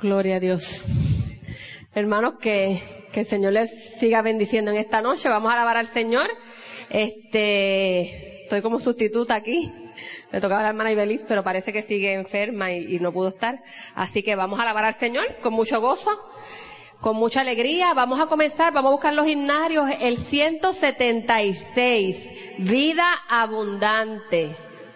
Gloria a Dios. Hermanos, que el Señor les siga bendiciendo en esta noche. Vamos a alabar al Señor. Estoy como sustituta aquí. Le tocaba a la hermana Ibeliz, pero parece que sigue enferma y no pudo estar. Así que vamos a alabar al Señor con mucho gozo, con mucha alegría. Vamos a comenzar, vamos a buscar los himnarios. El 176, Vida Abundante.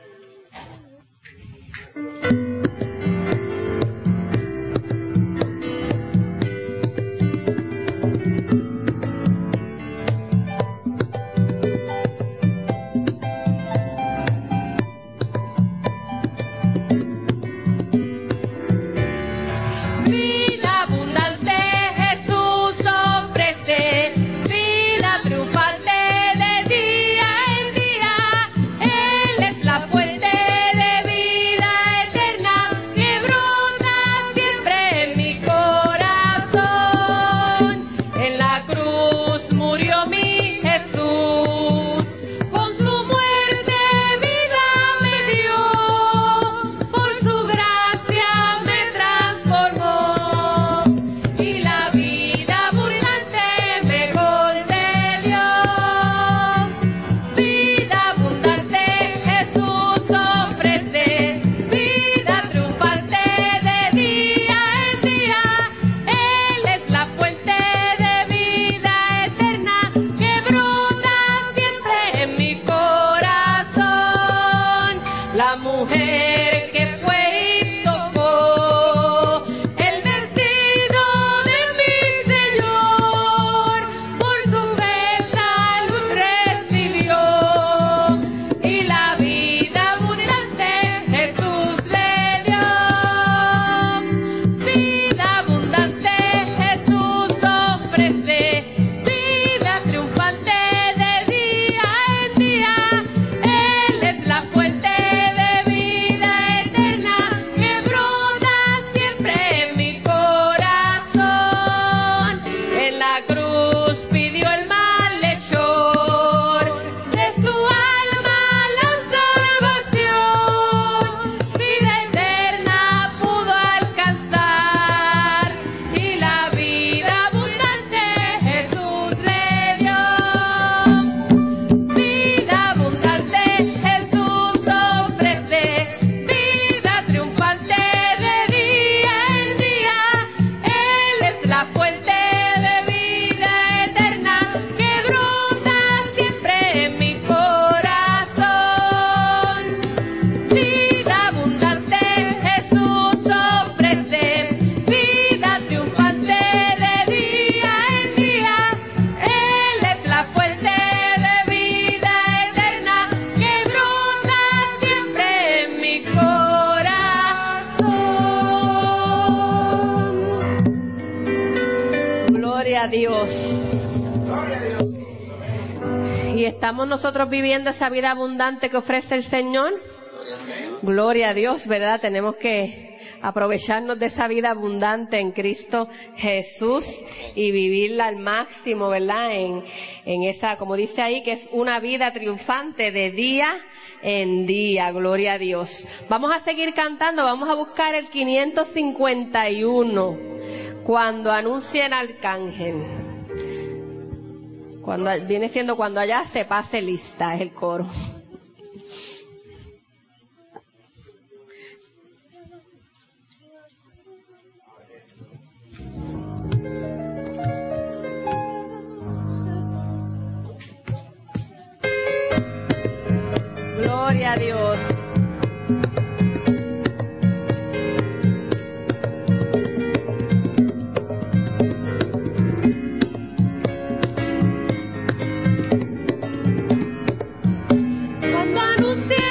¿Estamos nosotros viviendo esa vida abundante que ofrece el Señor? Gloria a Dios, ¿verdad? Tenemos que aprovecharnos de esa vida abundante en Cristo Jesús y vivirla al máximo, ¿verdad? En esa, como dice ahí, que es una vida triunfante de día en día. Gloria a Dios. Vamos a seguir cantando, vamos a buscar el 551, cuando anuncia el arcángel. Cuando viene siendo cuando allá se pase lista, es el coro. Gloria a Dios. Cuando anuncie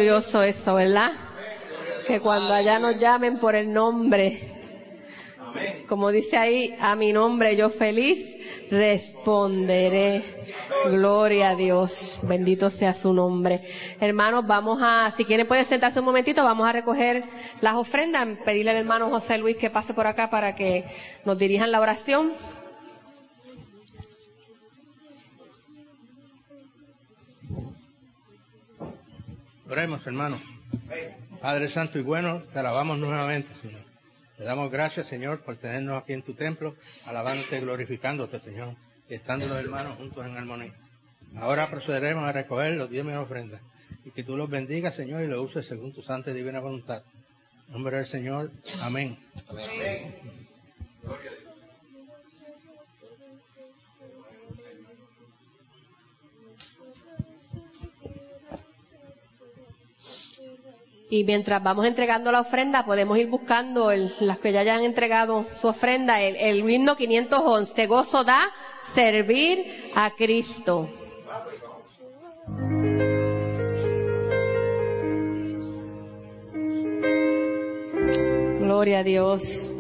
glorioso eso, ¿verdad? Que cuando allá nos llamen por el nombre, como dice ahí, a mi nombre yo feliz responderé. Gloria a Dios, bendito sea su nombre. Hermanos, si quieren pueden sentarse un momentito, vamos a recoger las ofrendas, pedirle al hermano José Luis que pase por acá para que nos dirijan la oración. Oremos, hermanos. Padre Santo y bueno, te alabamos nuevamente, Señor. Te damos gracias, Señor, por tenernos aquí en tu templo, alabándote y glorificándote, Señor, y estando los hermanos juntos en armonía. Ahora procederemos a recoger los 10 ofrendas, y que tú los bendigas, Señor, y los uses según tu santa y divina voluntad. En nombre del Señor, amén. Amén. Gloria a Dios. Y mientras vamos entregando la ofrenda, podemos ir buscando las que ya hayan entregado su ofrenda, el himno 511, gozo da servir a Cristo. Gloria a Dios.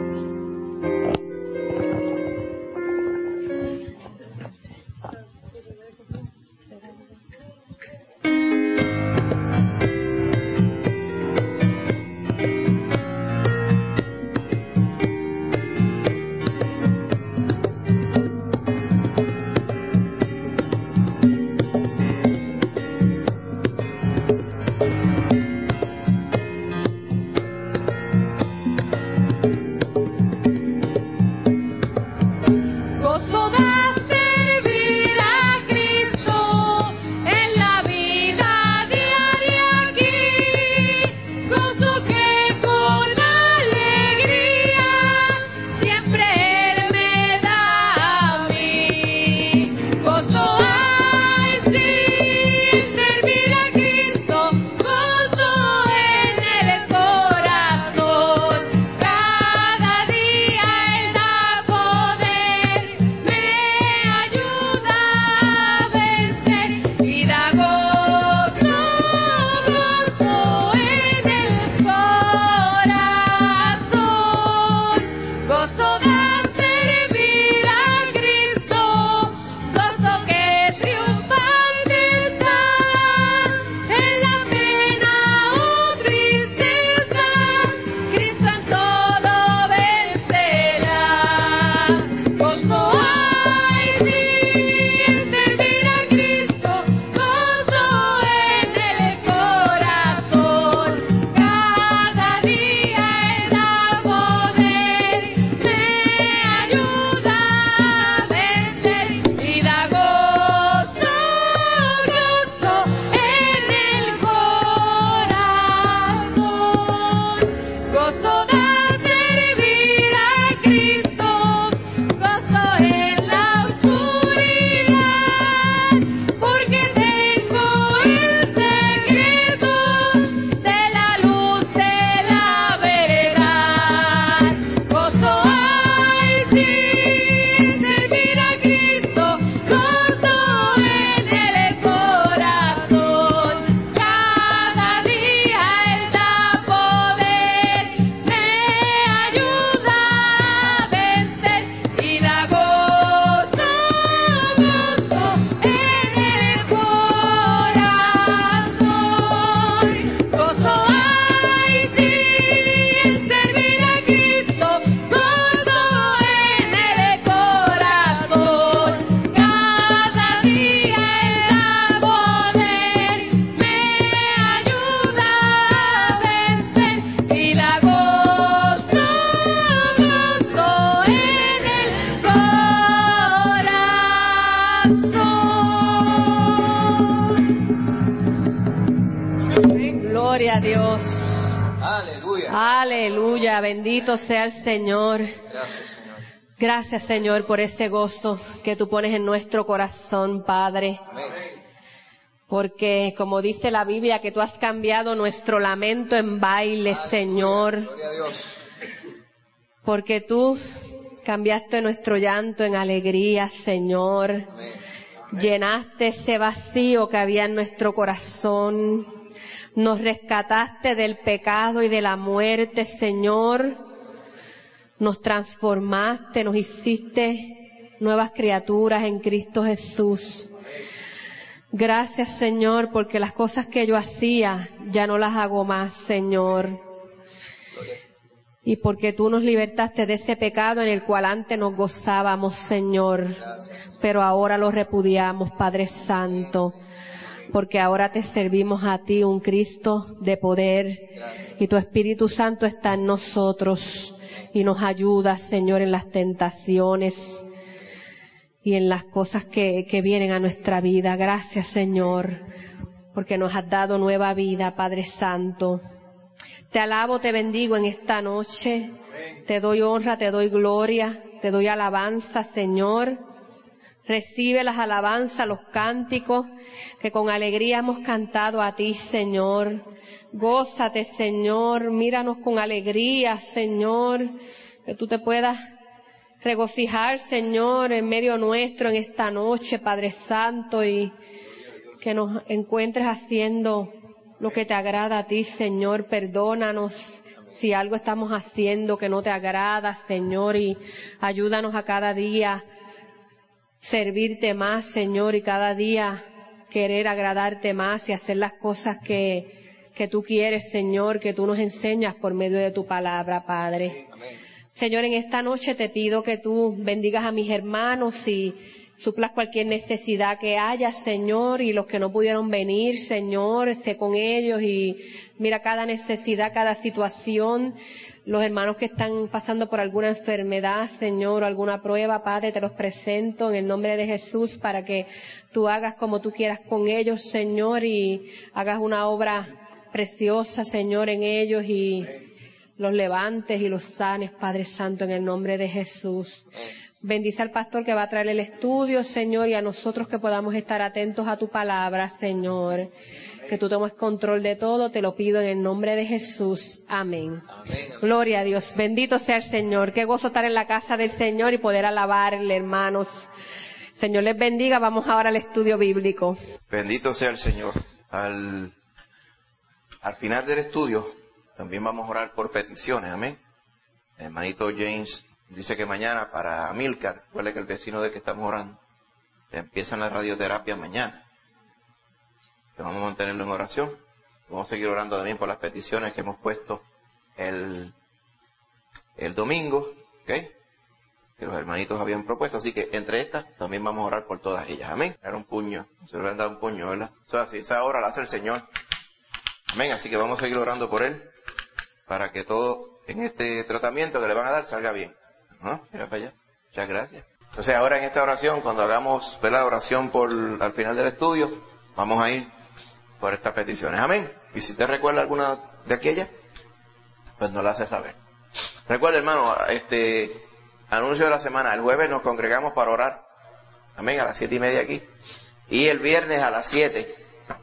Gloria a Dios. Aleluya. Aleluya. Bendito sea el Señor. Gracias, Señor. Gracias, Señor, por ese gozo que tú pones en nuestro corazón, Padre. Amén. Porque, como dice la Biblia, que tú has cambiado nuestro lamento en baile, Aleluya. Señor. Gloria a Dios. Porque tú cambiaste nuestro llanto en alegría, Señor. Amén. Llenaste ese vacío que había en nuestro corazón. Nos rescataste del pecado y de la muerte, Señor. Nos transformaste, nos hiciste nuevas criaturas en Cristo Jesús. Gracias, Señor, porque las cosas que yo hacía ya no las hago más, Señor. Y porque tú nos libertaste de ese pecado en el cual antes nos gozábamos, Señor. Pero ahora lo repudiamos, Padre Santo. Porque ahora te servimos a ti, un Cristo de poder. Y tu Espíritu Santo está en nosotros. Y nos ayuda, Señor, en las tentaciones y en las cosas que vienen a nuestra vida. Gracias, Señor, porque nos has dado nueva vida, Padre Santo. Te alabo, te bendigo en esta noche. Te doy honra, te doy gloria, te doy alabanza, Señor. Recibe las alabanzas, los cánticos que con alegría hemos cantado a ti, Señor. Gózate, Señor. Míranos con alegría, Señor. Que tú te puedas regocijar, Señor, en medio nuestro en esta noche, Padre Santo, y que nos encuentres haciendo lo que te agrada a ti, Señor. Perdónanos si algo estamos haciendo que no te agrada, Señor, y ayúdanos a cada día servirte más, Señor, y cada día querer agradarte más y hacer las cosas que tú quieres, Señor, que tú nos enseñas por medio de tu palabra, Padre. Señor, en esta noche te pido que tú bendigas a mis hermanos y suplas cualquier necesidad que haya, Señor, y los que no pudieron venir, Señor, esté con ellos y mira cada necesidad, cada situación. Los hermanos que están pasando por alguna enfermedad, Señor, o alguna prueba, Padre, te los presento en el nombre de Jesús para que tú hagas como tú quieras con ellos, Señor, y hagas una obra preciosa, Señor, en ellos y los levantes y los sanes, Padre Santo, en el nombre de Jesús. Bendice al pastor que va a traer el estudio, Señor, y a nosotros que podamos estar atentos a tu palabra, Señor. Que tú tomes control de todo, te lo pido en el nombre de Jesús. Amén. Gloria a Dios. Bendito sea el Señor. Qué gozo estar en la casa del Señor y poder alabarle, hermanos. Señor les bendiga. Vamos ahora al estudio bíblico. Bendito sea el Señor. Al final del estudio también vamos a orar por peticiones. Amén. El hermanito James dice que mañana para Amílcar, recuerde que el vecino de que estamos orando, empiezan la radioterapia mañana. Que vamos a mantenerlo en oración. Vamos a seguir orando también por las peticiones que hemos puesto el domingo, ¿ok? Que los hermanitos habían propuesto. Así que entre estas también vamos a orar por todas ellas. Amén. Era un puño. Se le han dado un puño, ¿verdad? Eso es así. Esa hora la hace el Señor. Amén. Así que vamos a seguir orando por él para que todo en este tratamiento que le van a dar salga bien. ¿No? Mira para allá. Muchas gracias. Entonces ahora en esta oración, cuando hagamos la oración al final del estudio, vamos a ir por estas peticiones. Amén. Y si usted recuerda alguna de aquellas, pues nos la hace saber. Recuerda, hermano, anuncio de la semana. El jueves nos congregamos para orar. Amén. A las 7:30 aquí. Y el viernes a las 7.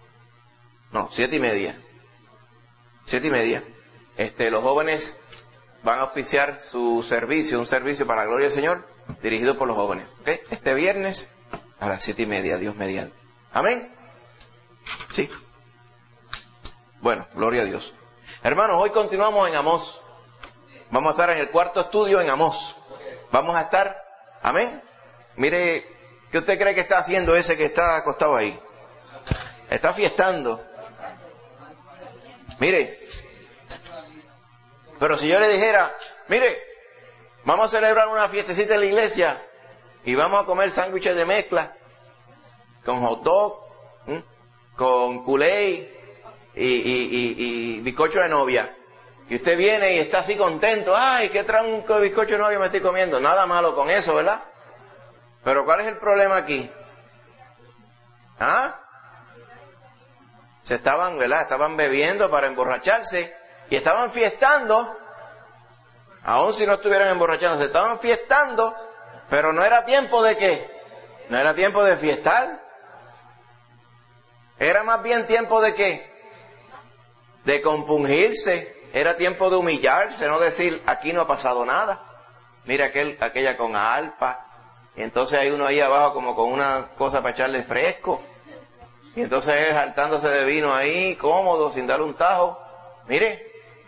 No, 7:30. 7:30. Los jóvenes van a auspiciar su servicio, un servicio para la gloria del Señor, dirigido por los jóvenes. ¿Ok? Este viernes a las 7:30, Dios mediante. Amén. Sí. Bueno, gloria a Dios. Hermanos, hoy continuamos en Amós. Vamos a estar en el cuarto estudio en Amós. Vamos a estar, amén. Mire, ¿qué usted cree que está haciendo ese que está acostado ahí? Está fiestando. Mire, pero si yo le dijera, mire, vamos a celebrar una fiestecita en la iglesia y vamos a comer sándwiches de mezcla con hot dog, con Kool-Aid y bizcocho de novia. Y usted viene y está así contento. ¡Ay, qué tronco de bizcocho de novia me estoy comiendo! Nada malo con eso, ¿verdad? Pero ¿cuál es el problema aquí? ¿Ah? ¿verdad? Estaban bebiendo para emborracharse y estaban fiestando, aun si no estuvieran emborrachando, se estaban fiestando, pero no era tiempo de ¿qué? No era tiempo de fiestar. Era más bien tiempo de ¿qué? De compungirse. Era tiempo de humillarse, no decir, aquí no ha pasado nada. Mira aquella con alpa. Y entonces hay uno ahí abajo como con una cosa para echarle fresco. Y entonces él hartándose de vino ahí, cómodo, sin darle un tajo. Mire,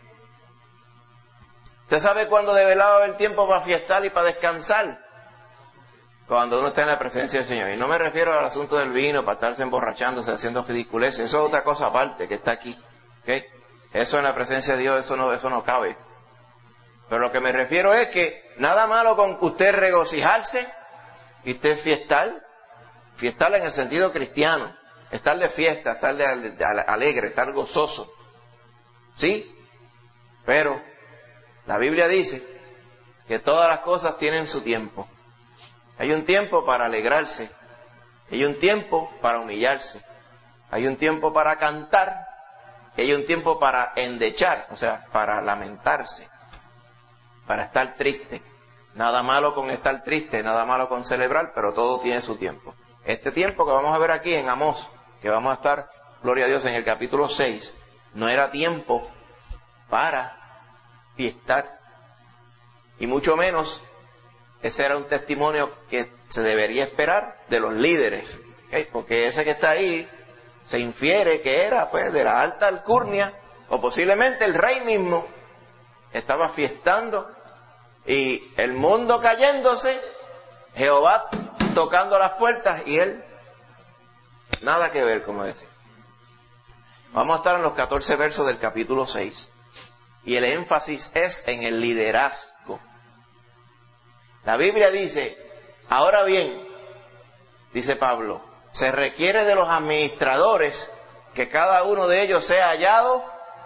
¿usted sabe cuándo de verdad va a haber tiempo para fiestar y para descansar? Cuando uno está en la presencia del Señor. Y no me refiero al asunto del vino, para estarse emborrachándose, haciendo ridiculeces. Eso es otra cosa aparte que está aquí. ¿Okay? Eso en la presencia de Dios, eso no cabe. Pero lo que me refiero es que nada malo con usted regocijarse y usted fiestar en el sentido cristiano, estar de fiesta, estar de alegre, estar gozoso. ¿Sí? Pero la Biblia dice que todas las cosas tienen su tiempo. Hay un tiempo para alegrarse, hay un tiempo para humillarse, hay un tiempo para cantar, y hay un tiempo para endechar, o sea, para lamentarse, para estar triste. Nada malo con estar triste, nada malo con celebrar, pero todo tiene su tiempo. Este tiempo que vamos a ver aquí en Amós, que vamos a estar, gloria a Dios, en el capítulo 6, no era tiempo para fiestar, y mucho menos ese era un testimonio que se debería esperar de los líderes, ¿okay? Porque ese que está ahí se infiere que era pues de la alta alcurnia, o posiblemente el rey mismo estaba fiestando y el mundo cayéndose, Jehová tocando las puertas y él nada que ver, como decía. Vamos a estar en los 14 versos del capítulo 6 y el énfasis es en el liderazgo. La Biblia dice, ahora bien, dice Pablo, se requiere de los administradores que cada uno de ellos sea hallado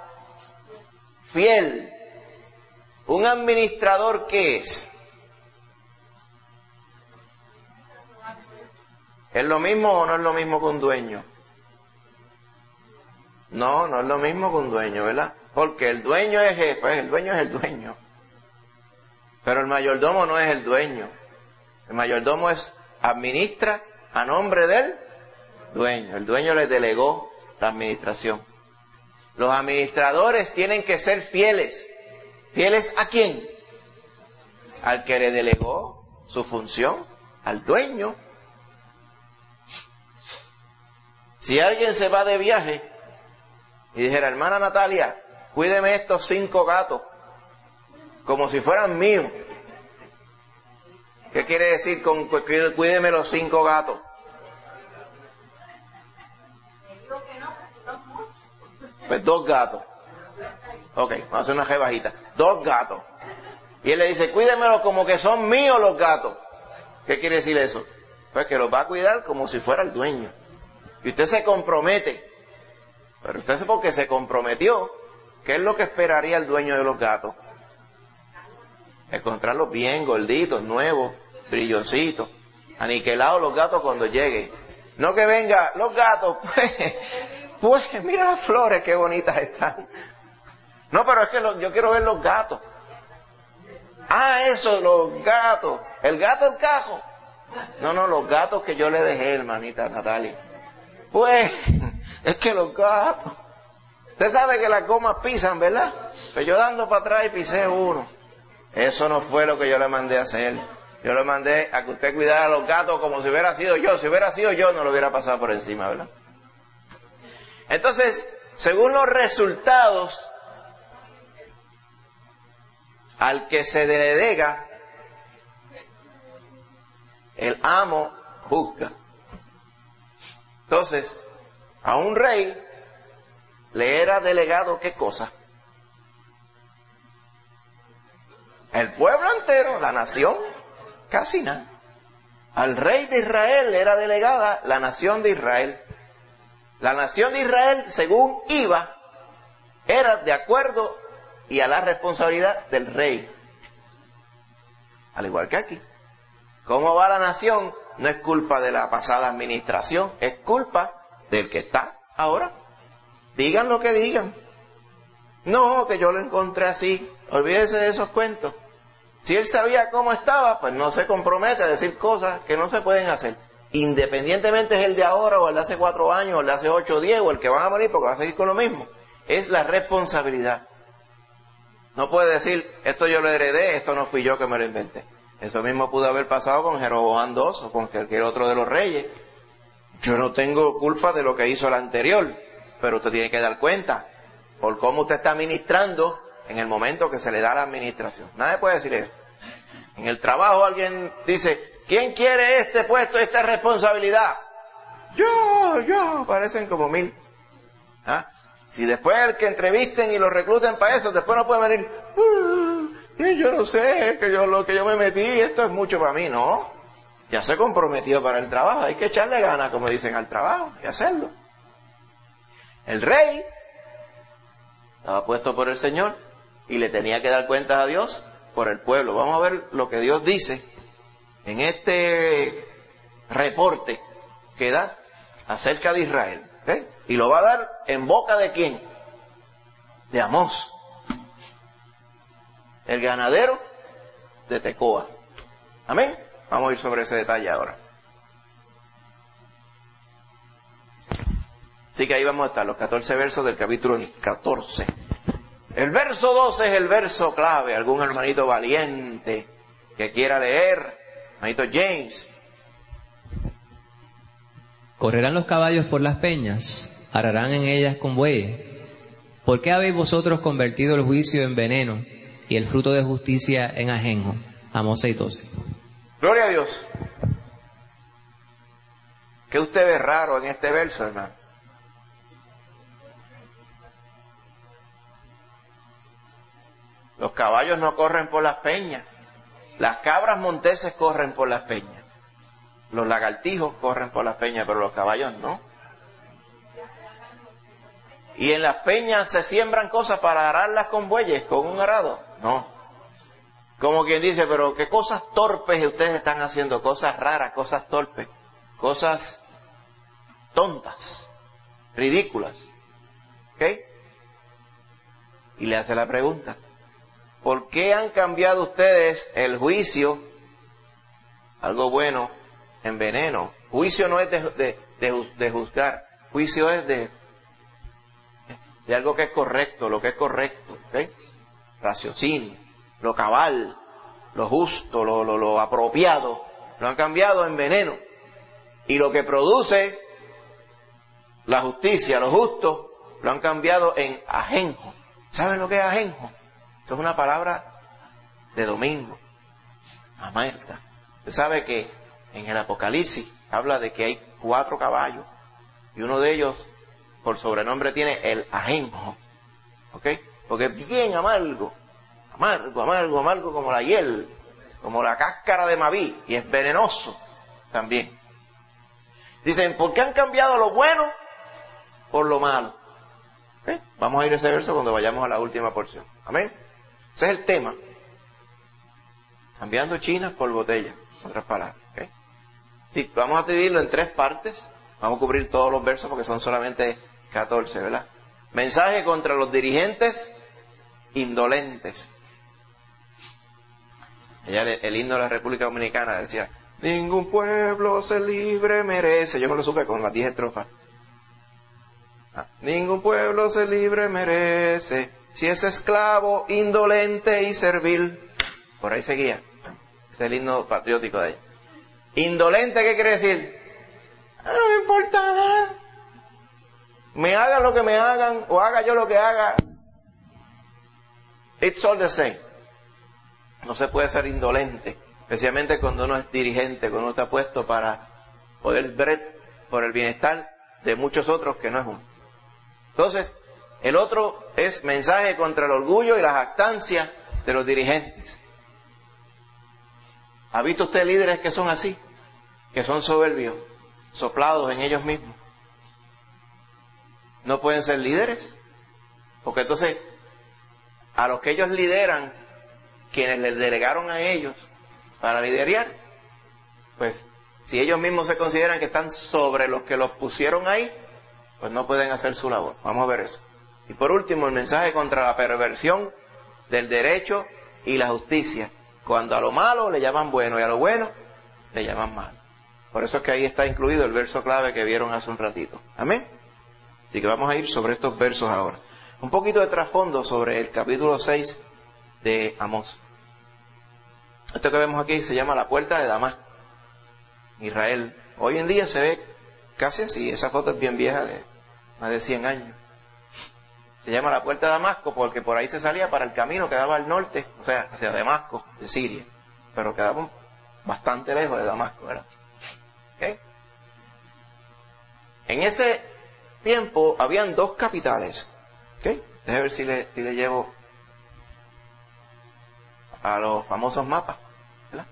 fiel. ¿Un administrador qué es? ¿Es lo mismo o no es lo mismo que un dueño? No, no es lo mismo que un dueño, ¿verdad? Porque el dueño es el dueño es el dueño. Pero el mayordomo no es el dueño. El mayordomo administra a nombre del dueño. El dueño le delegó la administración. Los administradores tienen que ser fieles. ¿Fieles a quién? Al que le delegó su función, al dueño. Si alguien se va de viaje y dijera, hermana Natalia, cuídeme estos 5 gatos como si fueran míos. ¿Qué quiere decir con cuídeme los 5 gatos? Pues 2 gatos. Ok, vamos a hacer una rebajita. 2 gatos. Y él le dice, cuídemelos como que son míos los gatos. ¿Qué quiere decir eso? Pues que los va a cuidar como si fuera el dueño. Y usted se compromete. Pero usted porque se comprometió, ¿qué es lo que esperaría el dueño de los gatos? Encontrarlos bien gorditos, nuevos, brillositos, aniquilados los gatos cuando llegue. No que venga, los gatos, pues mira las flores, qué bonitas están. No, pero es que yo quiero ver los gatos. Ah, eso, los gatos. El gato, el cajo. No, los gatos que yo le dejé, hermanita Natalia. Pues, es que los gatos. Usted sabe que las gomas pisan, ¿verdad? Pues yo dando para atrás y pisé uno. Eso no fue lo que yo le mandé a hacer. Yo le mandé a que usted cuidara a los gatos como si hubiera sido yo. Si hubiera sido yo, no lo hubiera pasado por encima, ¿verdad? Entonces, según los resultados, al que se delega, el amo juzga. Entonces, a un rey le era delegado ¿qué cosa? El pueblo entero, la nación, casi nada. Al rey de Israel le era delegada la nación de Israel. La nación de Israel, según iba, era de acuerdo y a la responsabilidad del rey. Al igual que aquí. ¿Cómo va la nación? No es culpa de la pasada administración, es culpa del que está ahora. Digan lo que digan. No, que yo lo encontré así. Olvídese de esos cuentos. Si él sabía cómo estaba, pues no se compromete a decir cosas que no se pueden hacer. Independientemente es el de ahora, o el de hace 4 años, o el de hace 8 o 10, o el que van a morir porque va a seguir con lo mismo. Es la responsabilidad. No puede decir, esto yo lo heredé, esto no fui yo que me lo inventé. Eso mismo pudo haber pasado con Jeroboam II o con cualquier otro de los reyes. Yo no tengo culpa de lo que hizo el anterior, pero usted tiene que dar cuenta por cómo usted está administrando en el momento que se le da la administración. Nadie puede decir eso. En el trabajo alguien dice, ¿quién quiere este puesto, esta responsabilidad? Yo, parecen como 1000. ¿Ah? Si después el que entrevisten y lo recluten para eso, después no pueden venir, yo no sé, lo que yo me metí, esto es mucho para mí, no. Ya se comprometió para el trabajo, hay que echarle ganas, como dicen, al trabajo y hacerlo. El rey estaba puesto por el Señor y le tenía que dar cuentas a Dios por el pueblo. Vamos a ver lo que Dios dice en este reporte que da acerca de Israel. ¿Eh? Y lo va a dar en boca de ¿quién? De Amós, el ganadero de Tecoa. Amén. Vamos a ir sobre ese detalle ahora. Así que ahí vamos a estar, los 14 versos del capítulo 14. El verso 12 es el verso clave. Algún hermanito valiente que quiera leer, hermanito James. Correrán los caballos por las peñas, ararán en ellas con bueyes. ¿Por qué habéis vosotros convertido el juicio en veneno y el fruto de justicia en ajenjo? Amós 6:12. Gloria a Dios. ¿Qué usted ve raro en este verso, hermano? Los caballos no corren por las peñas. Las cabras monteses corren por las peñas. Los lagartijos corren por las peñas, pero los caballos no. Y en las peñas se siembran cosas para ararlas con bueyes, con un arado. No. Como quien dice, pero qué cosas torpes ustedes están haciendo, cosas raras, cosas torpes, cosas tontas, ridículas. ¿Ok? Y le hace la pregunta, ¿por qué han cambiado ustedes el juicio, algo bueno, en veneno? Juicio no es de juzgar, juicio es de algo que es correcto, lo que es correcto, ¿okay? Raciocinio, lo cabal, lo justo, lo apropiado, lo han cambiado en veneno. Y lo que produce la justicia, lo justo, lo han cambiado en ajenjo. ¿Saben lo que es ajenjo? Eso es una palabra de domingo, amarga. Usted sabe que en el Apocalipsis habla de que hay 4 caballos y uno de ellos por sobrenombre tiene el ajenjo, ¿ok? Porque es bien amargo, amargo como la hiel, como la cáscara de Maví, y es venenoso también. Dicen, ¿por qué han cambiado lo bueno por lo malo? ¿Okay? Vamos a ir a ese verso cuando vayamos a la última porción. Amén. Ese es el tema. Cambiando chinas por botellas, en otras palabras. ¿Okay? Sí, vamos a dividirlo en 3 partes. Vamos a cubrir todos los versos porque son solamente 14, ¿verdad? Mensaje contra los dirigentes indolentes. Allá el himno de la República Dominicana decía, ningún pueblo se libre merece. Yo me lo supe con las 10 estrofas. Ningún pueblo se libre merece si es esclavo, indolente y servil. Por ahí seguía. Ese es el himno patriótico de ella. Indolente, ¿qué quiere decir? No me importa nada. Me hagan lo que me hagan o haga yo lo que haga. It's all the same. No se puede ser indolente, especialmente cuando uno es dirigente, cuando uno está puesto para poder ver por el bienestar de muchos otros que no es uno. Entonces, el otro es mensaje contra el orgullo y la jactancia de los dirigentes. ¿Ha visto usted líderes que son así? Que son soberbios, soplados en ellos mismos. No pueden ser líderes, porque entonces a los que ellos lideran, quienes les delegaron a ellos para liderar, pues si ellos mismos se consideran que están sobre los que los pusieron ahí, pues no pueden hacer su labor. Vamos a ver eso. Y por último, el mensaje contra la perversión del derecho y la justicia, cuando a lo malo le llaman bueno y a lo bueno le llaman malo. Por eso es que ahí está incluido el verso clave que vieron hace un ratito. Amén. Así que vamos a ir sobre estos versos ahora. Un poquito de trasfondo sobre el capítulo 6 de Amós. Esto que vemos aquí se llama la puerta de Damasco, Israel. Hoy en día se ve casi así. Esa foto es bien vieja, de más de 100 años. Se llama la Puerta de Damasco porque por ahí se salía para el camino que daba al norte, o sea, hacia Damasco, de Siria. Pero quedaba bastante lejos de Damasco, ¿verdad? ¿Okay? En ese tiempo habían 2 capitales. ¿Okay? Déjame ver si le llevo a los famosos mapas, ¿verdad?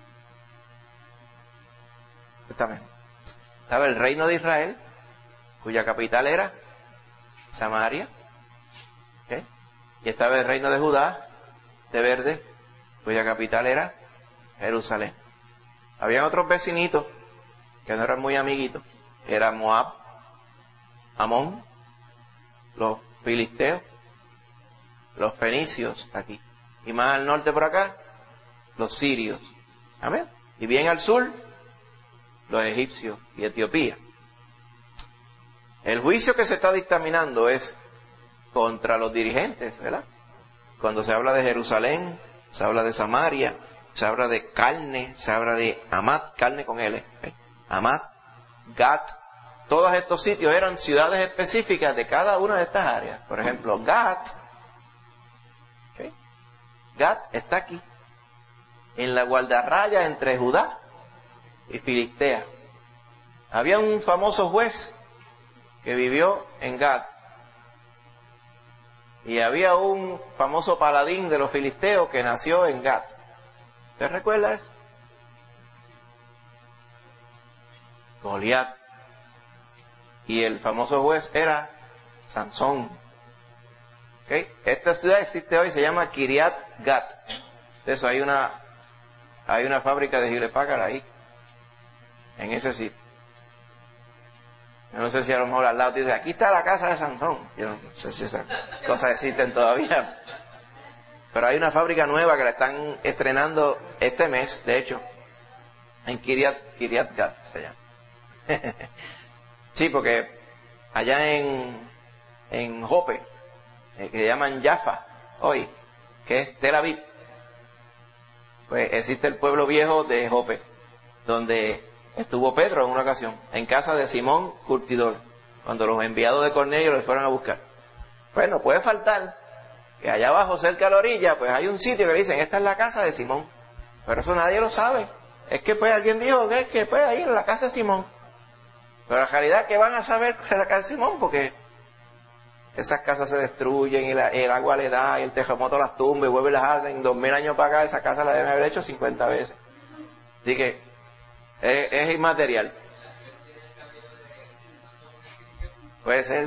Estaba el reino de Israel, cuya capital era Samaria. ¿Okay? Y estaba el reino de Judá, de verde, cuya capital era Jerusalén. Habían otros vecinitos que no eran muy amiguitos. Era Moab, Amón, los filisteos, los fenicios aquí. Y más al norte por acá, los sirios. Amén. Y bien al sur, los egipcios y Etiopía. El juicio que se está dictaminando es contra los dirigentes, ¿verdad? Cuando se habla de Jerusalén, se habla de Samaria, se habla de Calne, se habla de Hamat, Calne con L, ¿okay? Hamat, Gat, todos estos sitios eran ciudades específicas de cada una de estas áreas. Por ejemplo, Gat, ¿okay? Gat está aquí, en la guardarraya entre Judá y Filistea. Había un famoso juez que vivió en Gat. Y había un famoso paladín de los filisteos que nació en Gat. ¿Te recuerdas? Goliat. Y el famoso juez era Sansón. ¿Okay? Esta ciudad existe hoy, se llama Kiryat Gat. De eso hay una fábrica de Hewlett Packard ahí, en ese sitio. Yo no sé si a lo mejor al lado dice, aquí está la casa de Sansón. Yo no sé si esas cosas existen todavía. Pero hay una fábrica nueva que la están estrenando este mes, de hecho, en Kiryat Gat se llama. Sí, porque allá en Jope, que llaman Jaffa hoy, que es Tel Aviv, pues existe el pueblo viejo de Jope, donde estuvo Pedro en una ocasión, en casa de Simón Curtidor, cuando los enviados de Cornelio los fueron a buscar. Pues no puede faltar que allá abajo, cerca de la orilla, pues hay un sitio que dicen, esta es la casa de Simón. Pero eso nadie lo sabe. Es que pues alguien dijo que pues ahí en la casa de Simón. Pero la realidad que van a saber que es la casa de Simón, porque esas casas se destruyen y el agua le da y el terremoto las tumba y vuelve y las hacen. 2000 años para acá, esa casa la deben haber hecho 50 veces. Así que es inmaterial. Puede ser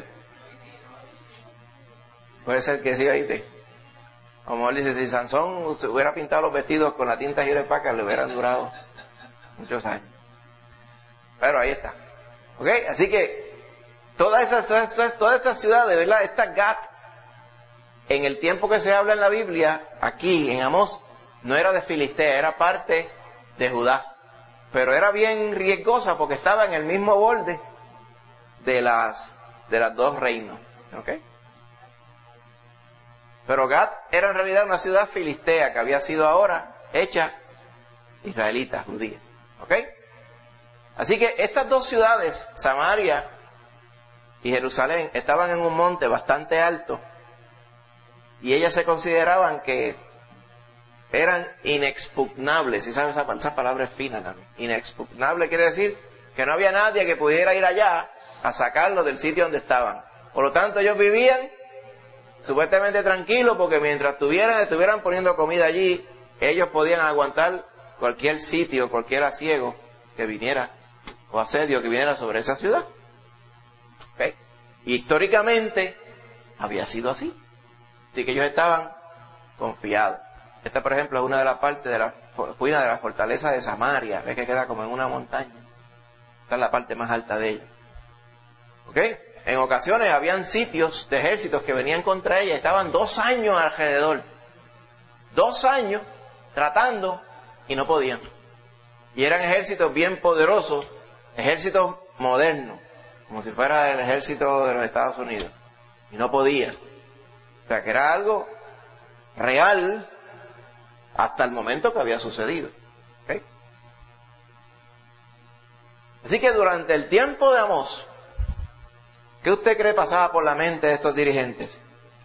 que sí, oíste. Como él dice, si Sansón hubiera pintado los vestidos con la tinta Hewlett Packard, le hubieran durado muchos años. Pero ahí está. ¿Ok? Así que todas esas ciudades, ¿verdad? Esta Gat, en el tiempo que se habla en la Biblia, aquí en Amós, no era de Filistea, era parte de Judá. Pero era bien riesgosa porque estaba en el mismo borde de las 2 reinos. ¿Ok? Pero Gat era en realidad una ciudad filistea que había sido ahora hecha israelita, judía. ¿Ok? Así que estas 2 ciudades, Samaria y Jerusalén, estaban en un monte bastante alto y ellas se consideraban que eran inexpugnables. ¿Y saben esa palabra es fina también? Inexpugnable quiere decir que no había nadie que pudiera ir allá a sacarlos del sitio donde estaban. Por lo tanto, ellos vivían supuestamente tranquilos porque mientras estuvieran poniendo comida allí, ellos podían aguantar cualquier sitio, cualquier asiego que viniera, o asedio que viniera sobre esa ciudad. ¿Okay? Históricamente había sido así. Así que ellos estaban confiados. Esta, por ejemplo, es una de las partes de la fortaleza de Samaria. Ves que queda como en una montaña. Esta es la parte más alta de ella. ¿Ok? En ocasiones habían sitios de ejércitos que venían contra ella. Estaban 2 años alrededor. 2 años tratando y no podían. Y eran ejércitos bien poderosos. Ejércitos modernos. Como si fuera el ejército de los Estados Unidos. Y no podían. O sea que era algo real hasta el momento que había sucedido. ¿Okay? Así que durante el tiempo de Amós, ¿qué usted cree pasaba por la mente de estos dirigentes?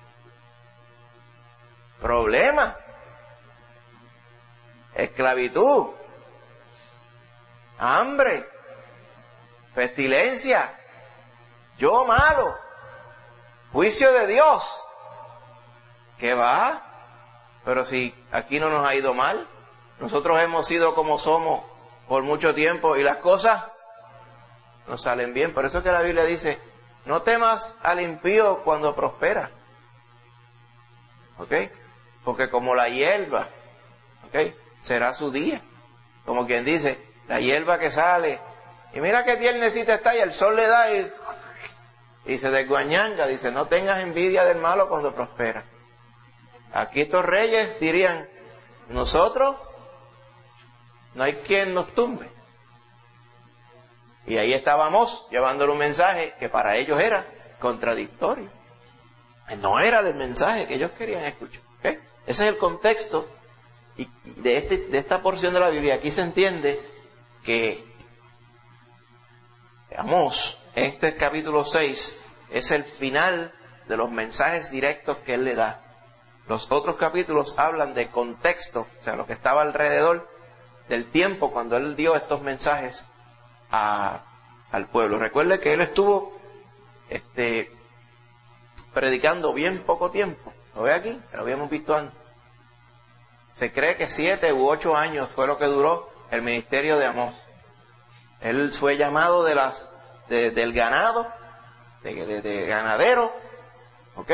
Problema, esclavitud, hambre, pestilencia, yo malo, juicio de Dios. ¿Qué va? Pero si aquí no nos ha ido mal, nosotros hemos sido como somos por mucho tiempo y las cosas nos salen bien. Por eso es que la Biblia dice, no temas al impío cuando prospera. ¿Ok? Porque como la hierba, ¿ok?, será su día. Como quien dice, la hierba que sale, y mira qué tiernecita está, y el sol le da y se desguañanga. Dice, no tengas envidia del malo cuando prospera. Aquí estos reyes dirían, nosotros, no hay quien nos tumbe. Y ahí estábamos llevándole un mensaje que para ellos era contradictorio. No era el mensaje que ellos querían escuchar. ¿Okay? Ese es el contexto de esta porción de la Biblia. Aquí se entiende que Amós, este capítulo 6, es el final de los mensajes directos que él le da. Los otros capítulos hablan de contexto, o sea, lo que estaba alrededor del tiempo cuando él dio estos mensajes al pueblo. Recuerde que él estuvo predicando bien poco tiempo. ¿Lo ve aquí? Lo habíamos visto antes. Se cree que 7 u 8 años fue lo que duró el ministerio de Amós. Él fue llamado del ganado, de ganadero, ¿ok?,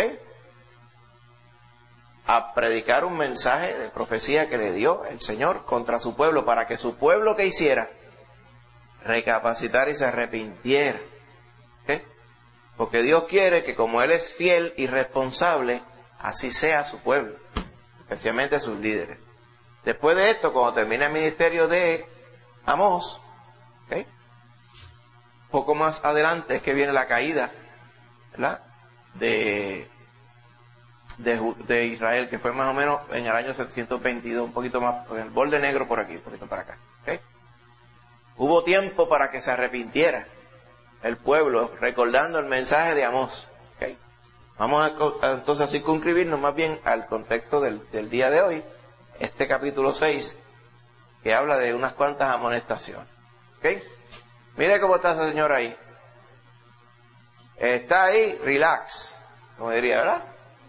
a predicar un mensaje de profecía que le dio el Señor contra su pueblo, para que su pueblo, ¿qué hiciera? Recapacitar y se arrepintiera. ¿Okay? Porque Dios quiere que como Él es fiel y responsable, así sea su pueblo, especialmente sus líderes. Después de esto, cuando termina el ministerio de Amós, ¿okay?, poco más adelante es que viene la caída, ¿verdad?, de Israel, que fue más o menos en el año 722, un poquito más, en el borde negro por aquí, un poquito para acá. ¿Okay? Hubo tiempo para que se arrepintiera el pueblo, recordando el mensaje de Amós. ¿Okay? Vamos a entonces a circunscribirnos más bien al contexto del día de hoy, este capítulo 6, que habla de unas cuantas amonestaciones. ¿Okay? Mire cómo está esa señora ahí. Está ahí, relax, como diría, ¿verdad?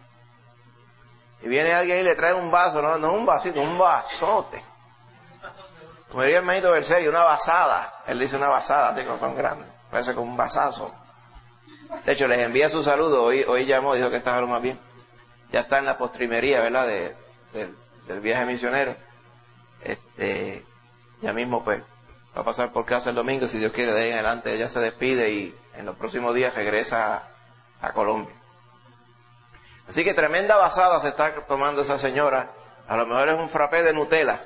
Y viene alguien y le trae un vaso, no un vasito, un vasote. Como diría el manito Berserio, una vasada. Él dice una vasada, así como son grandes. Parece como un vasazo. De hecho, les envía su saludo. Hoy llamó, dijo que estaba lo más bien. Ya está en la postrimería, ¿verdad?, del viaje misionero. Ya mismo, pues, va a pasar por casa el domingo. Si Dios quiere, de ahí en adelante ella se despide y en los próximos días regresa a Colombia. Así que tremenda basada se está tomando esa señora. A lo mejor es un frappé de Nutella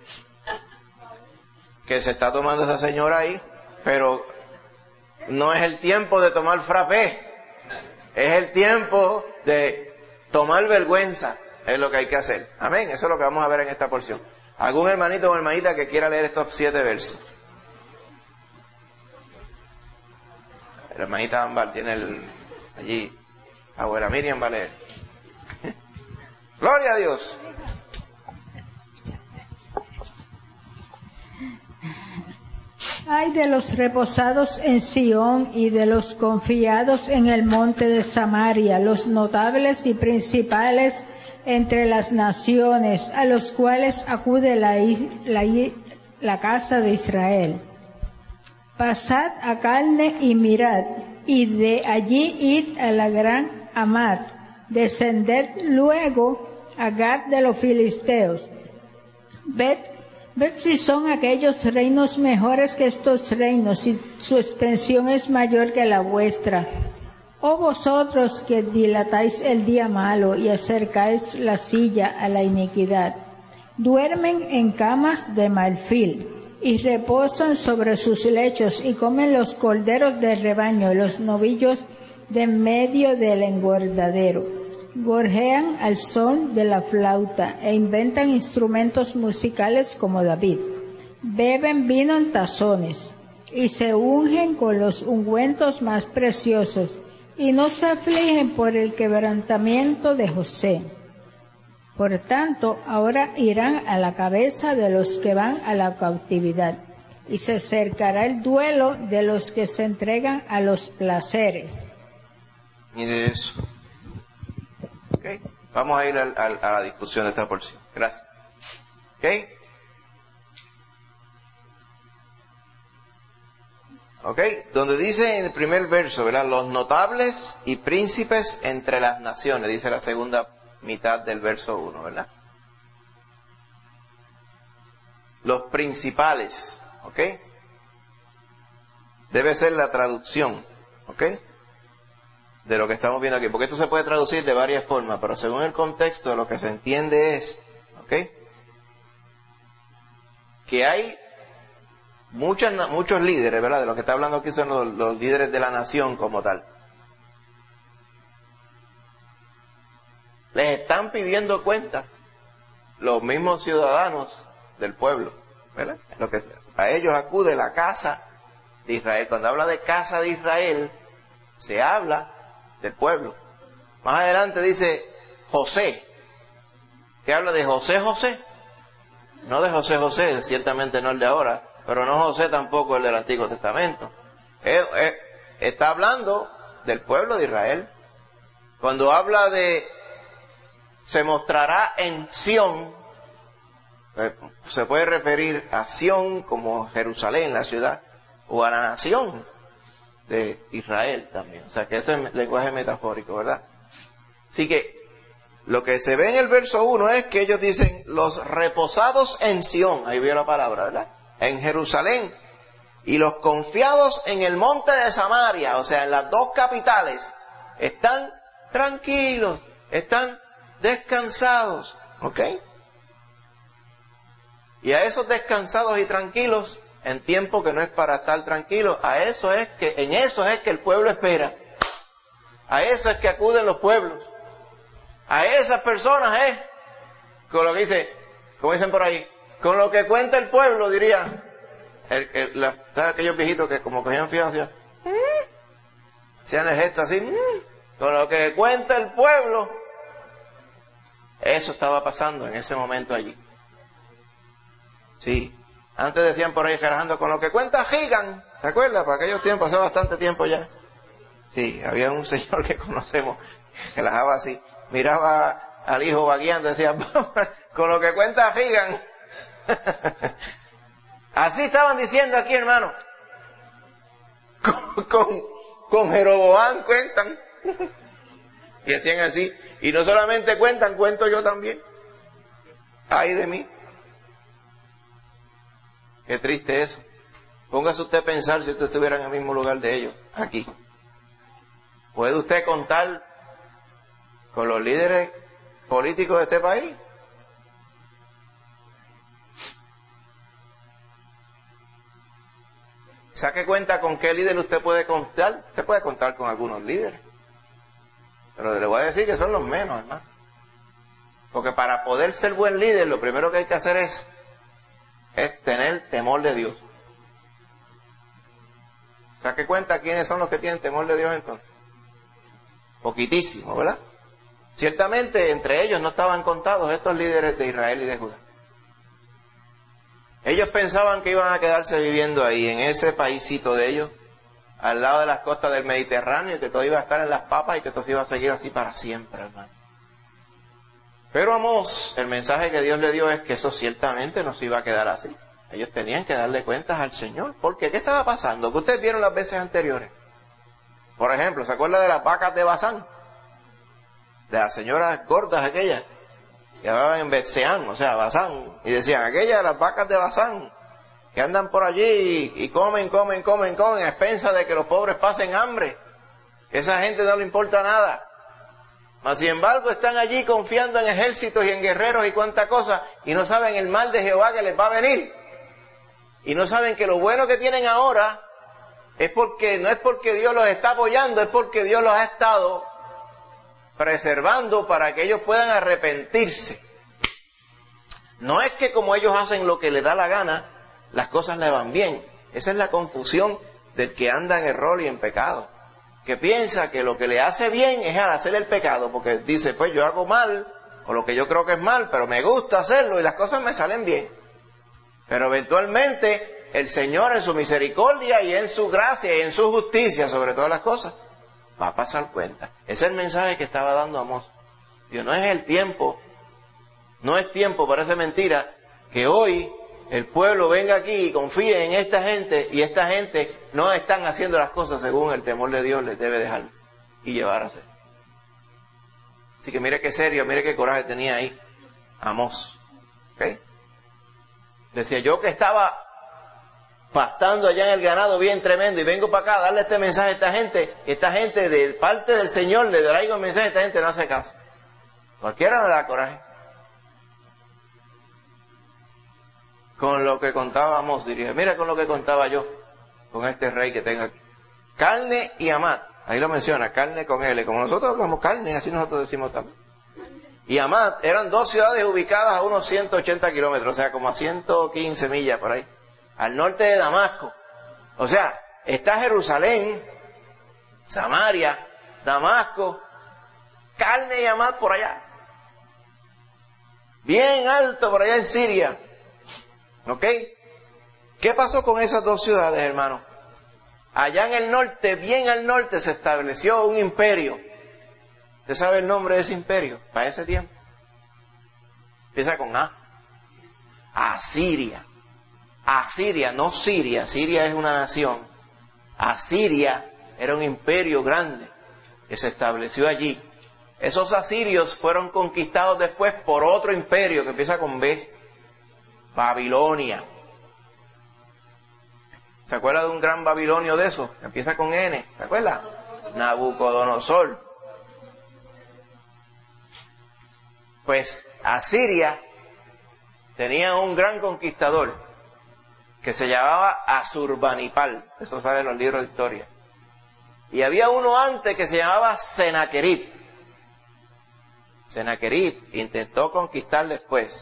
que se está tomando esa señora ahí, pero no es el tiempo de tomar frappé. Es el tiempo de tomar vergüenza. Es lo que hay que hacer. Amén. Eso es lo que vamos a ver en esta porción. ¿Algún hermanito o hermanita que quiera leer estos 7 versos? La hermanita Ámbar tiene allí. Abuela Miriam va a leer. Gloria a Dios. Ay de los reposados en Sión y de los confiados en el monte de Samaria, los notables y principales entre las naciones, a los cuales acude la casa de Israel. Pasad a Calne y mirad, y de allí id a la gran Hamad. Descended luego a Gad de los filisteos. Ved si son aquellos reinos mejores que estos reinos, y su extensión es mayor que la vuestra. Oh vosotros que dilatáis el día malo y acercáis la silla a la iniquidad, duermen en camas de marfil y reposan sobre sus lechos, y comen los corderos del rebaño y los novillos de en medio del engordadero. Gorjean al son de la flauta e inventan instrumentos musicales como David. Beben vino en tazones. y se ungen con los ungüentos más preciosos, y no se afligen por el quebrantamiento de José. Por tanto, ahora irán a la cabeza de los que van a la cautividad, y se acercará el duelo de los que se entregan a los placeres. Mire eso. Okay. Vamos a ir a la discusión de esta porción. Gracias. ¿Ok? ¿Ok? Donde dice en el primer verso, ¿verdad? Los notables y príncipes entre las naciones, dice la segunda mitad del verso 1, ¿verdad? Los principales, ¿ok? Debe ser la traducción, ¿ok? De lo que estamos viendo aquí, porque esto se puede traducir de varias formas, pero según el contexto lo que se entiende es, ¿ok? Que hay muchos líderes, ¿verdad? De lo que está hablando aquí son los líderes de la nación como tal. Les están pidiendo cuenta los mismos ciudadanos del pueblo, ¿verdad? Lo que a ellos acude la casa de Israel. Cuando habla de casa de Israel, se habla del pueblo. Más adelante dice José, que habla de José, no de José, ciertamente no el de ahora, pero no José tampoco el del Antiguo Testamento. Está hablando del pueblo de Israel. Cuando habla de se mostrará en Sión, se puede referir a Sión como Jerusalén, la ciudad, o a la nación de Israel también. O sea que ese es lenguaje metafórico, ¿verdad? Así que lo que se ve en el verso 1 es que ellos dicen los reposados en Sión, ahí veo la palabra, ¿verdad? En Jerusalén, y los confiados en el monte de Samaria, o sea, en las dos capitales, están tranquilos, están descansados, ¿ok? Y a esos descansados y tranquilos, en tiempo que no es para estar tranquilos, en eso es que el pueblo espera. A eso es que acuden los pueblos. A esas personas con lo que dice, como dicen por ahí, con lo que cuenta el pueblo, diría, ¿sabes aquellos viejitos que como cogían fiados, hacían el gesto así, con lo que cuenta el pueblo? Eso estaba pasando en ese momento allí. Sí. Antes decían por ahí carajando, con lo que cuenta Higan, ¿te acuerdas? Para aquellos tiempos, hace bastante tiempo ya. Sí, había un señor que conocemos, que la dejaba así, miraba al hijo vagueando, decía, con lo que cuenta Higan. Así estaban diciendo aquí, hermano. Con Jeroboam cuentan. Y decían así, y no solamente cuentan, cuento yo también. Ay de mí. Qué triste eso. Póngase usted a pensar si usted estuviera en el mismo lugar de ellos, aquí. ¿Puede usted contar con los líderes políticos de este país? Saque cuenta con qué líder usted puede contar. Usted puede contar con algunos líderes, pero le voy a decir que son los menos, hermano. Porque para poder ser buen líder, lo primero que hay que hacer es tener temor de Dios. Saque cuenta quiénes son los que tienen temor de Dios entonces. Poquitísimo, ¿verdad? Ciertamente entre ellos no estaban contados estos líderes de Israel y de Judá. Ellos pensaban que iban a quedarse viviendo ahí, en ese paísito de ellos, al lado de las costas del Mediterráneo, y que todo iba a estar en las papas y que todo iba a seguir así para siempre, hermano. Pero Amós, el mensaje que Dios le dio es que eso ciertamente no se iba a quedar así. Ellos tenían que darle cuentas al Señor. ¿Por qué? ¿Qué estaba pasando? Que ustedes vieron las veces anteriores. Por ejemplo, ¿se acuerdan de las vacas de Basán? De las señoras gordas aquellas, que hablaban en Betseán, o sea, Basán. Y decían, aquellas, las vacas de Basán, que andan por allí y comen, a expensas de que los pobres pasen hambre. Que esa gente no le importa nada. Mas sin embargo están allí confiando en ejércitos y en guerreros y cuánta cosa, y no saben el mal de Jehová que les va a venir. Y no saben que lo bueno que tienen ahora no es porque Dios los está apoyando, es porque Dios los ha estado preservando para que ellos puedan arrepentirse. No es que como ellos hacen lo que les da la gana, las cosas le van bien. Esa es la confusión del que anda en error y en pecado, que piensa que lo que le hace bien es al hacer el pecado, porque dice, pues yo hago mal, o lo que yo creo que es mal, pero me gusta hacerlo y las cosas me salen bien. Pero eventualmente el Señor en su misericordia y en su gracia y en su justicia sobre todas las cosas va a pasar cuenta. Ese es el mensaje que estaba dando Amós. Dios, no es el tiempo, no es tiempo, parece mentira, que hoy el pueblo venga aquí y confíe en esta gente, y esta gente no están haciendo las cosas según el temor de Dios les debe dejar y llevar a hacer. Así que mire qué serio, mire qué coraje tenía ahí Amós. ¿Okay? Decía, yo que estaba pastando allá en el ganado bien tremendo y vengo para acá a darle este mensaje a esta gente de parte del Señor le traigo el mensaje, esta gente no hace caso. Cualquiera le da coraje. Con lo que contaba Amós, diría, mira con lo que contaba yo, con este rey que tengo aquí. Carne y Amat, ahí lo menciona, carne con L, como nosotros hablamos carne, así nosotros decimos también. Y Amat eran dos ciudades ubicadas a unos 180 kilómetros, o sea, como a 115 millas por ahí, al norte de Damasco. O sea, está Jerusalén, Samaria, Damasco, carne y Amat por allá. Bien alto por allá en Siria. ¿Ok? ¿Qué pasó con esas dos ciudades, hermano? Allá en el norte, bien al norte, se estableció un imperio. ¿Usted sabe el nombre de ese imperio para ese tiempo? Empieza con A. Asiria. Asiria, no Siria. Siria es una nación. Asiria era un imperio grande que se estableció allí. Esos asirios fueron conquistados después por otro imperio que empieza con B. Babilonia. ¿Se acuerda de un gran babilonio de eso? Empieza con N. ¿Se acuerda? Nabucodonosor. Pues Asiria tenía un gran conquistador que se llamaba Asurbanipal. Eso sale en los libros de historia. Y había uno antes que se llamaba Senaquerib. Senaquerib intentó conquistar después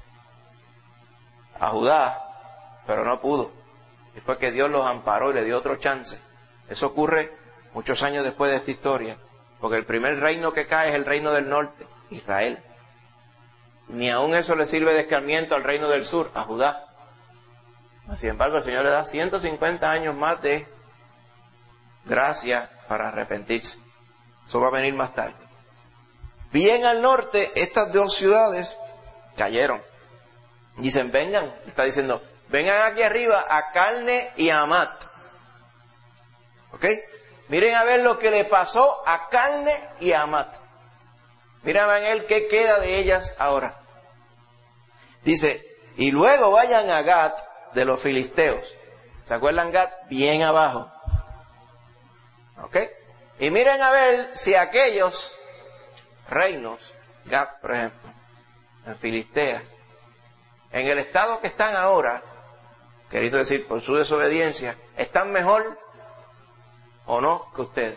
a Judá, pero no pudo. Y fue que Dios los amparó y le dio otro chance. Eso ocurre muchos años después de esta historia, porque el primer reino que cae es el reino del norte, Israel. Ni aun eso le sirve de escarmiento al reino del sur, a Judá. Sin embargo, el Señor le da 150 años más de gracia para arrepentirse. Eso va a venir más tarde. Bien al norte, estas dos ciudades cayeron. Dicen, vengan, está diciendo, vengan aquí arriba a Carne y a Amat. ¿Ok? Miren a ver lo que le pasó a Carne y a Amat. Miren a ver qué queda de ellas ahora. Dice, y luego vayan a Gat de los filisteos. ¿Se acuerdan Gat? Bien abajo. ¿Ok? Y miren a ver si aquellos reinos, Gat por ejemplo, en Filistea, en el estado que están ahora, querido decir, por su desobediencia, ¿están mejor o no que ustedes?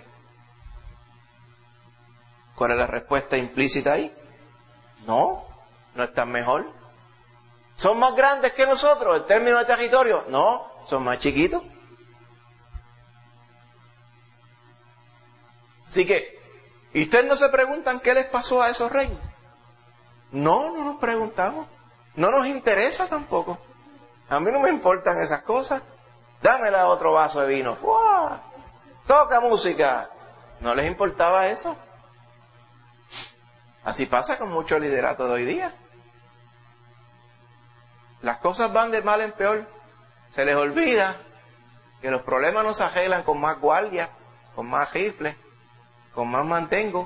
¿Cuál es la respuesta implícita ahí? No, no están mejor. ¿Son más grandes que nosotros en términos de territorio? No, son más chiquitos. Así que, ¿y ustedes no se preguntan qué les pasó a esos reinos? No, no nos preguntamos. No nos interesa tampoco. A mí no me importan esas cosas. Dámela otro vaso de vino. ¡Wow! Toca música. ¿No les importaba eso? Así pasa con mucho liderato de hoy día. Las cosas van de mal en peor. Se les olvida que los problemas no se arreglan con más guardia, con más rifles, con más mantengo.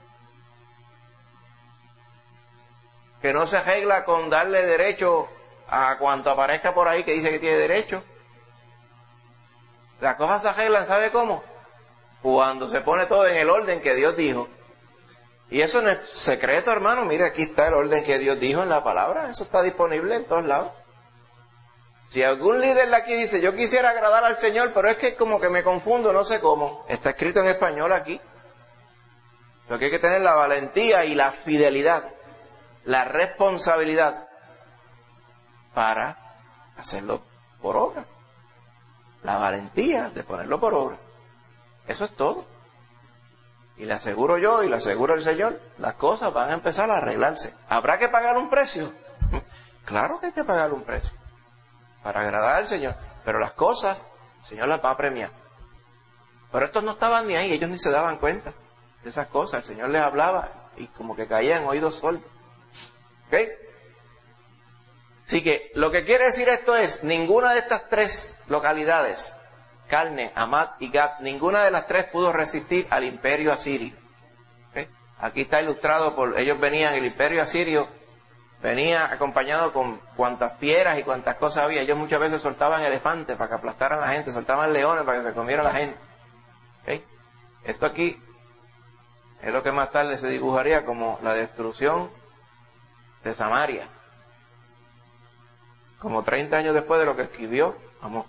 Que no se arregla con darle derecho a cuanto aparezca por ahí que dice que tiene derecho. Las cosas se arreglan, ¿sabe cómo? Cuando se pone todo en el orden que Dios dijo. Y eso no es secreto, hermano. Mire, aquí está el orden que Dios dijo en la palabra. Eso está disponible en todos lados. Si algún líder de aquí dice, yo quisiera agradar al Señor, pero es que como que me confundo, no sé cómo. Está escrito en español aquí. Lo que hay que tener la valentía y la fidelidad, la responsabilidad para hacerlo por obra. la valentía de ponerlo por obra. Eso es todo. Y le aseguro yo y le aseguro el Señor, las cosas van a empezar a arreglarse. ¿Habrá que pagar un precio? Claro que hay que pagar un precio para agradar al Señor, pero las cosas el Señor las va a premiar. Pero estos no estaban ni ahí, ellos ni se daban cuenta de esas cosas. El Señor les hablaba y como que caían oídos sordos. ¿Ok? Así que lo que quiere decir esto es, ninguna de estas tres localidades, Calne, Hamat y Gat, ninguna de las tres pudo resistir al imperio asirio. ¿Okay? Aquí está ilustrado por, ellos venían, el imperio asirio venía acompañado con cuantas fieras y cuantas cosas había. Ellos muchas veces soltaban elefantes para que aplastaran a la gente, soltaban leones para que se comiera la gente. ¿Okay? Esto aquí es lo que más tarde se dibujaría como la destrucción de Samaria, como 30 años después de lo que escribió Amós.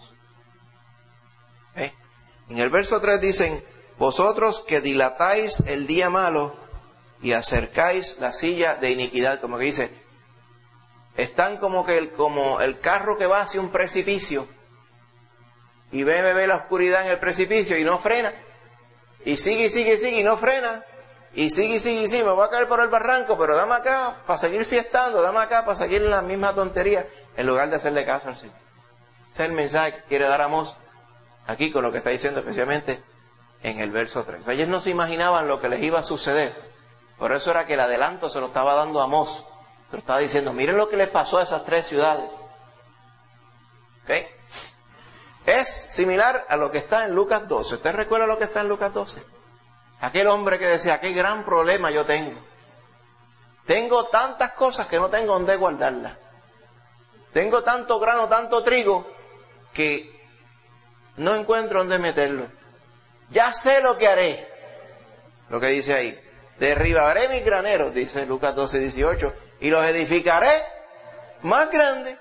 En el verso 3 dicen, vosotros que dilatáis el día malo y acercáis la silla de iniquidad, como que dice, están como el carro que va hacia un precipicio y ve la oscuridad en el precipicio y no frena, y sigue y no frena, y sigue, me voy a caer por el barranco, pero dame acá para seguir fiestando, dame acá para seguir en la misma tontería, en lugar de hacerle caso al Señor. Ese es el mensaje que quiere dar Amós aquí con lo que está diciendo, especialmente en el verso 3. Ellos no se imaginaban lo que les iba a suceder. Por eso era que el adelanto se lo estaba dando Amós. Se lo estaba diciendo, miren lo que les pasó a esas tres ciudades. ¿Okay? Es similar a lo que está en Lucas 12. ¿Usted recuerda lo que está en Lucas 12? Aquel hombre que decía, qué gran problema yo tengo. Tengo tantas cosas que no tengo dónde guardarlas. Tengo tanto grano, tanto trigo, que no encuentro dónde meterlo. Ya sé lo que haré. Lo que dice ahí. Derribaré mis graneros, dice Lucas 12:18, y los edificaré más grandes.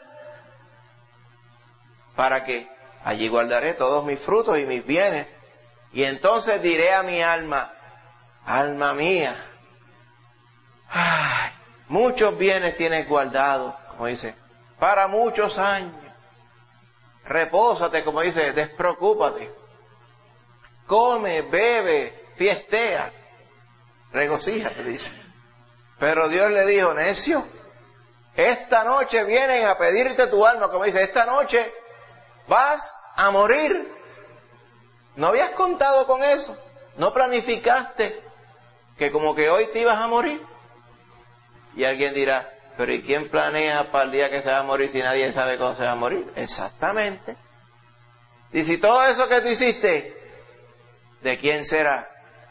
¿Para qué? Allí guardaré todos mis frutos y mis bienes. Y entonces diré a mi alma, alma mía, ay, muchos bienes tienes guardados, como dice, para muchos años. Repósate, como dice, despreocúpate. Come, bebe, fiestea, regocíjate, dice. Pero Dios le dijo, necio, esta noche vienen a pedirte tu alma, como dice, esta noche vas a morir. ¿No habías contado con eso? ¿No planificaste que como que hoy te ibas a morir? Y alguien dirá, pero ¿y quién planea para el día que se va a morir si nadie sabe cuándo se va a morir? Exactamente. Y si todo eso que tú hiciste, ¿de quién será?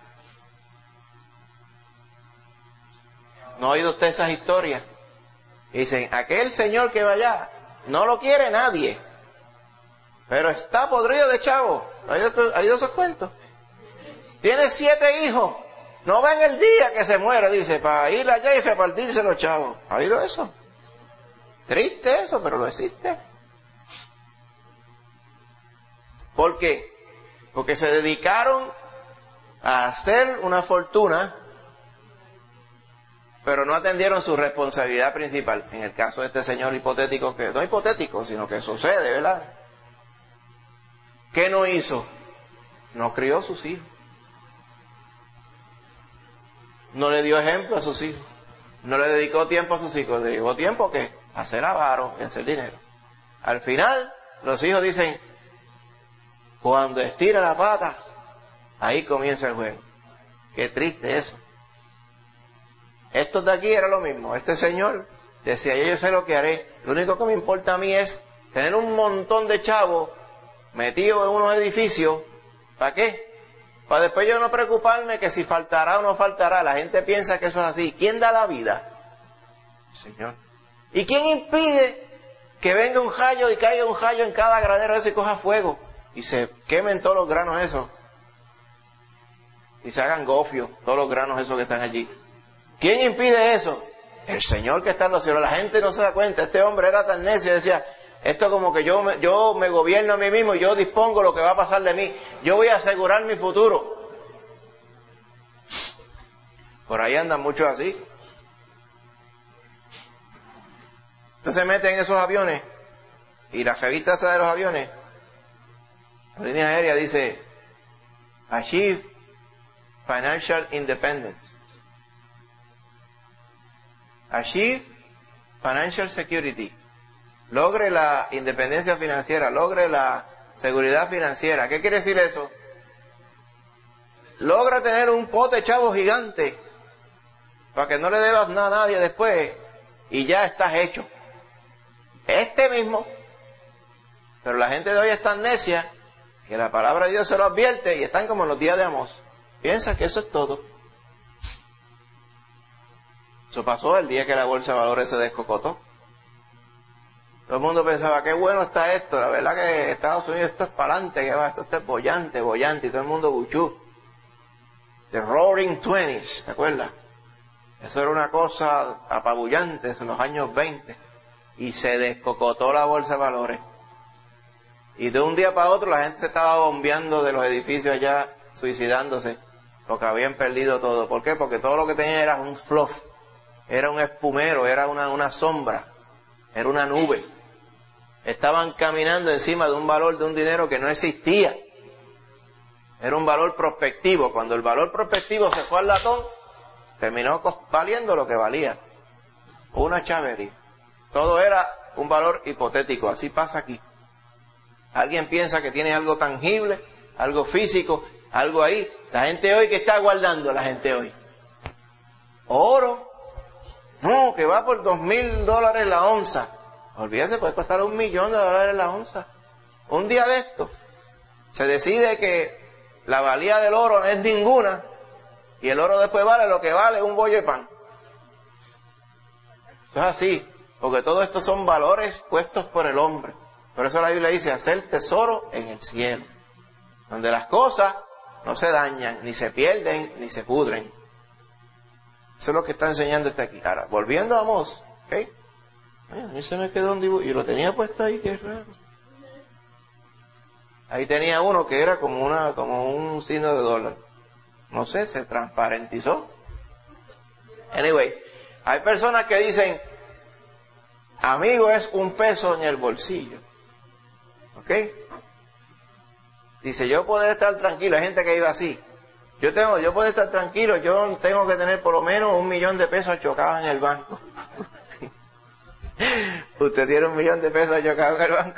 ¿No ha oído usted esas historias? Dicen, aquel señor que va allá, no lo quiere nadie, pero está podrido de chavo. ¿Ha oído esos cuentos? Tiene 7 hijos. No ven el día que se muera, dice, para ir allá y repartirse los chavos. ¿Ha oído eso? Triste eso, pero lo existe. ¿Por qué? Porque se dedicaron a hacer una fortuna, pero no atendieron su responsabilidad principal. En el caso de este señor hipotético, que no hipotético, sino que sucede, ¿verdad? ¿Qué no hizo? No crió a sus hijos. No le dio ejemplo a sus hijos. No le dedicó tiempo a sus hijos. ¿Le dedicó tiempo qué? A hacer avaro y a hacer dinero. Al final, los hijos dicen, cuando estira la pata, ahí comienza el juego. Qué triste eso. Estos de aquí era lo mismo. Este señor decía, yo sé lo que haré. Lo único que me importa a mí es tener un montón de chavos metidos en unos edificios. ¿Para qué? Para después yo no preocuparme que si faltará o no faltará. La gente piensa que eso es así. ¿Quién da la vida? El Señor. ¿Y quién impide que venga un rayo y caiga un rayo en cada granero ese y coja fuego? Y se quemen todos los granos esos. Y se hagan gofios todos los granos esos que están allí. ¿Quién impide eso? El Señor que está en los cielos. La gente no se da cuenta. Este hombre era tan necio, decía, esto como que yo me gobierno a mí mismo y yo dispongo lo que va a pasar de mí. Yo voy a asegurar mi futuro. Por ahí andan muchos así. Entonces se meten en esos aviones y la revista esa de los aviones La línea aérea dice, achieve financial independence. Achieve financial security. Logre la independencia financiera, logre la seguridad financiera. ¿Qué quiere decir eso? Logra tener un pote chavo gigante para que no le debas nada a nadie después y ya estás hecho. Este mismo. Pero la gente de hoy es tan necia que la palabra de Dios se lo advierte y están como en los días de Amós. Piensa que eso es todo. Eso pasó el día que la bolsa de valores se descocotó. Todo el mundo pensaba, qué bueno está esto. La verdad que Estados Unidos esto es para adelante, que va, esto es bollante, y todo el mundo buchú. The Roaring Twenties, ¿te acuerdas? Eso era una cosa apabullante en los años 20. Y se descocotó la bolsa de valores. Y de un día para otro la gente se estaba bombeando de los edificios allá, suicidándose, porque habían perdido todo. ¿Por qué? Porque todo lo que tenían era un fluff, era un espumero, era una sombra, era una nube. Estaban caminando encima de un valor de un dinero que no existía. Era un valor prospectivo. Cuando el valor prospectivo se fue al latón, terminó valiendo lo que valía. Una chavería. Todo era un valor hipotético. Así pasa aquí. Alguien piensa que tiene algo tangible, algo físico, algo ahí. La gente hoy, ¿qué está guardando la gente hoy? Oro. No, que va por $2,000 la onza. Olvídate, puede costar $1,000,000 la onza. Un día de esto se decide que la valía del oro no es ninguna y el oro después vale lo que vale un bollo de pan. Eso es así, porque todo esto son valores puestos por el hombre. Por eso la Biblia dice, hacer tesoro en el cielo, donde las cosas no se dañan, ni se pierden, ni se pudren. Eso es lo que está enseñando este aquí. Ahora, volviendo a Amós, ¿ok? A mí se me quedó un dibujo, y lo tenía puesto ahí, qué raro. Ahí tenía uno que era como un signo de dólar. No sé, se transparentizó. Anyway, hay personas que dicen, amigo es un peso en el bolsillo. ¿Ok? Dice, yo poder estar tranquilo. Hay gente que vive así. Yo poder estar tranquilo, yo tengo que tener por lo menos $1,000,000 chocados en el banco. ¿Usted tiene $1,000,000 chocados en el banco?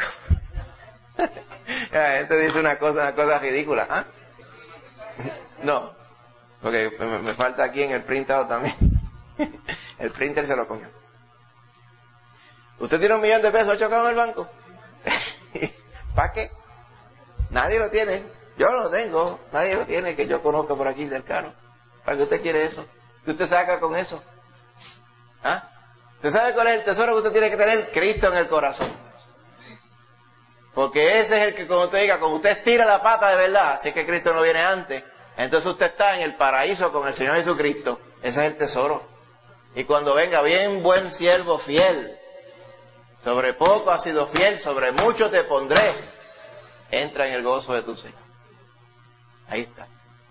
La gente dice una cosa ridícula. ¿Ah? No, porque me falta aquí en el printado también. El printer se lo comió. ¿Usted tiene $1,000,000 chocados en el banco? ¿Para qué? Nadie lo tiene. Yo no lo tengo. Nadie lo tiene que yo conozca por aquí cercano. ¿Para qué usted quiere eso? ¿Qué usted saca con eso? ¿Ah? ¿Usted sabe cuál es el tesoro que usted tiene que tener? Cristo en el corazón. Porque ese es el que cuando usted diga, cuando usted estira la pata de verdad, si es que Cristo no viene antes, entonces usted está en el paraíso con el Señor Jesucristo. Ese es el tesoro. Y cuando venga, bien buen siervo fiel, sobre poco has sido fiel, sobre mucho te pondré, entra en el gozo de tu Señor. Ahí está.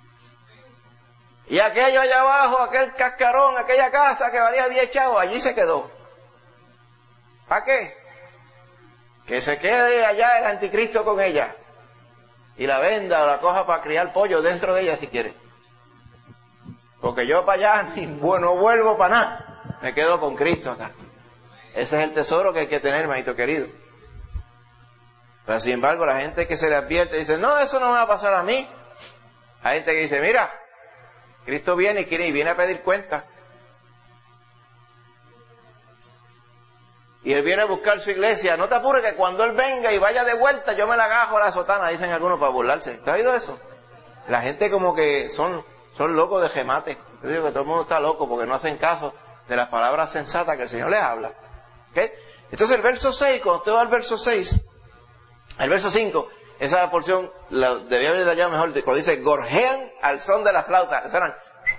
Y aquello allá abajo, aquel cascarón, aquella casa que valía 10 chavos, allí se quedó. ¿Para qué? Que se quede allá el anticristo con ella. Y la venda o la coja para criar pollo dentro de ella si quiere. Porque yo para allá no vuelvo para nada. Me quedo con Cristo acá. Ese es el tesoro que hay que tener, manito querido. Pero sin embargo, la gente que se le advierte dice, no, eso no me va a pasar a mí. Hay gente que dice, mira, Cristo viene y viene a pedir cuenta. Y Él viene a buscar su iglesia. No te apures que cuando Él venga y vaya de vuelta, yo me la agajo a la sotana, dicen algunos para burlarse. ¿Te has oído eso? La gente como que son locos de gemate. Yo digo que todo el mundo está loco porque no hacen caso de las palabras sensatas que el Señor les habla. ¿Okay? Entonces el verso 6, cuando usted va al verso 6, al verso 5, esa porción la debía haber detallado mejor, cuando dice, gorjean al son de la flauta. Suenan.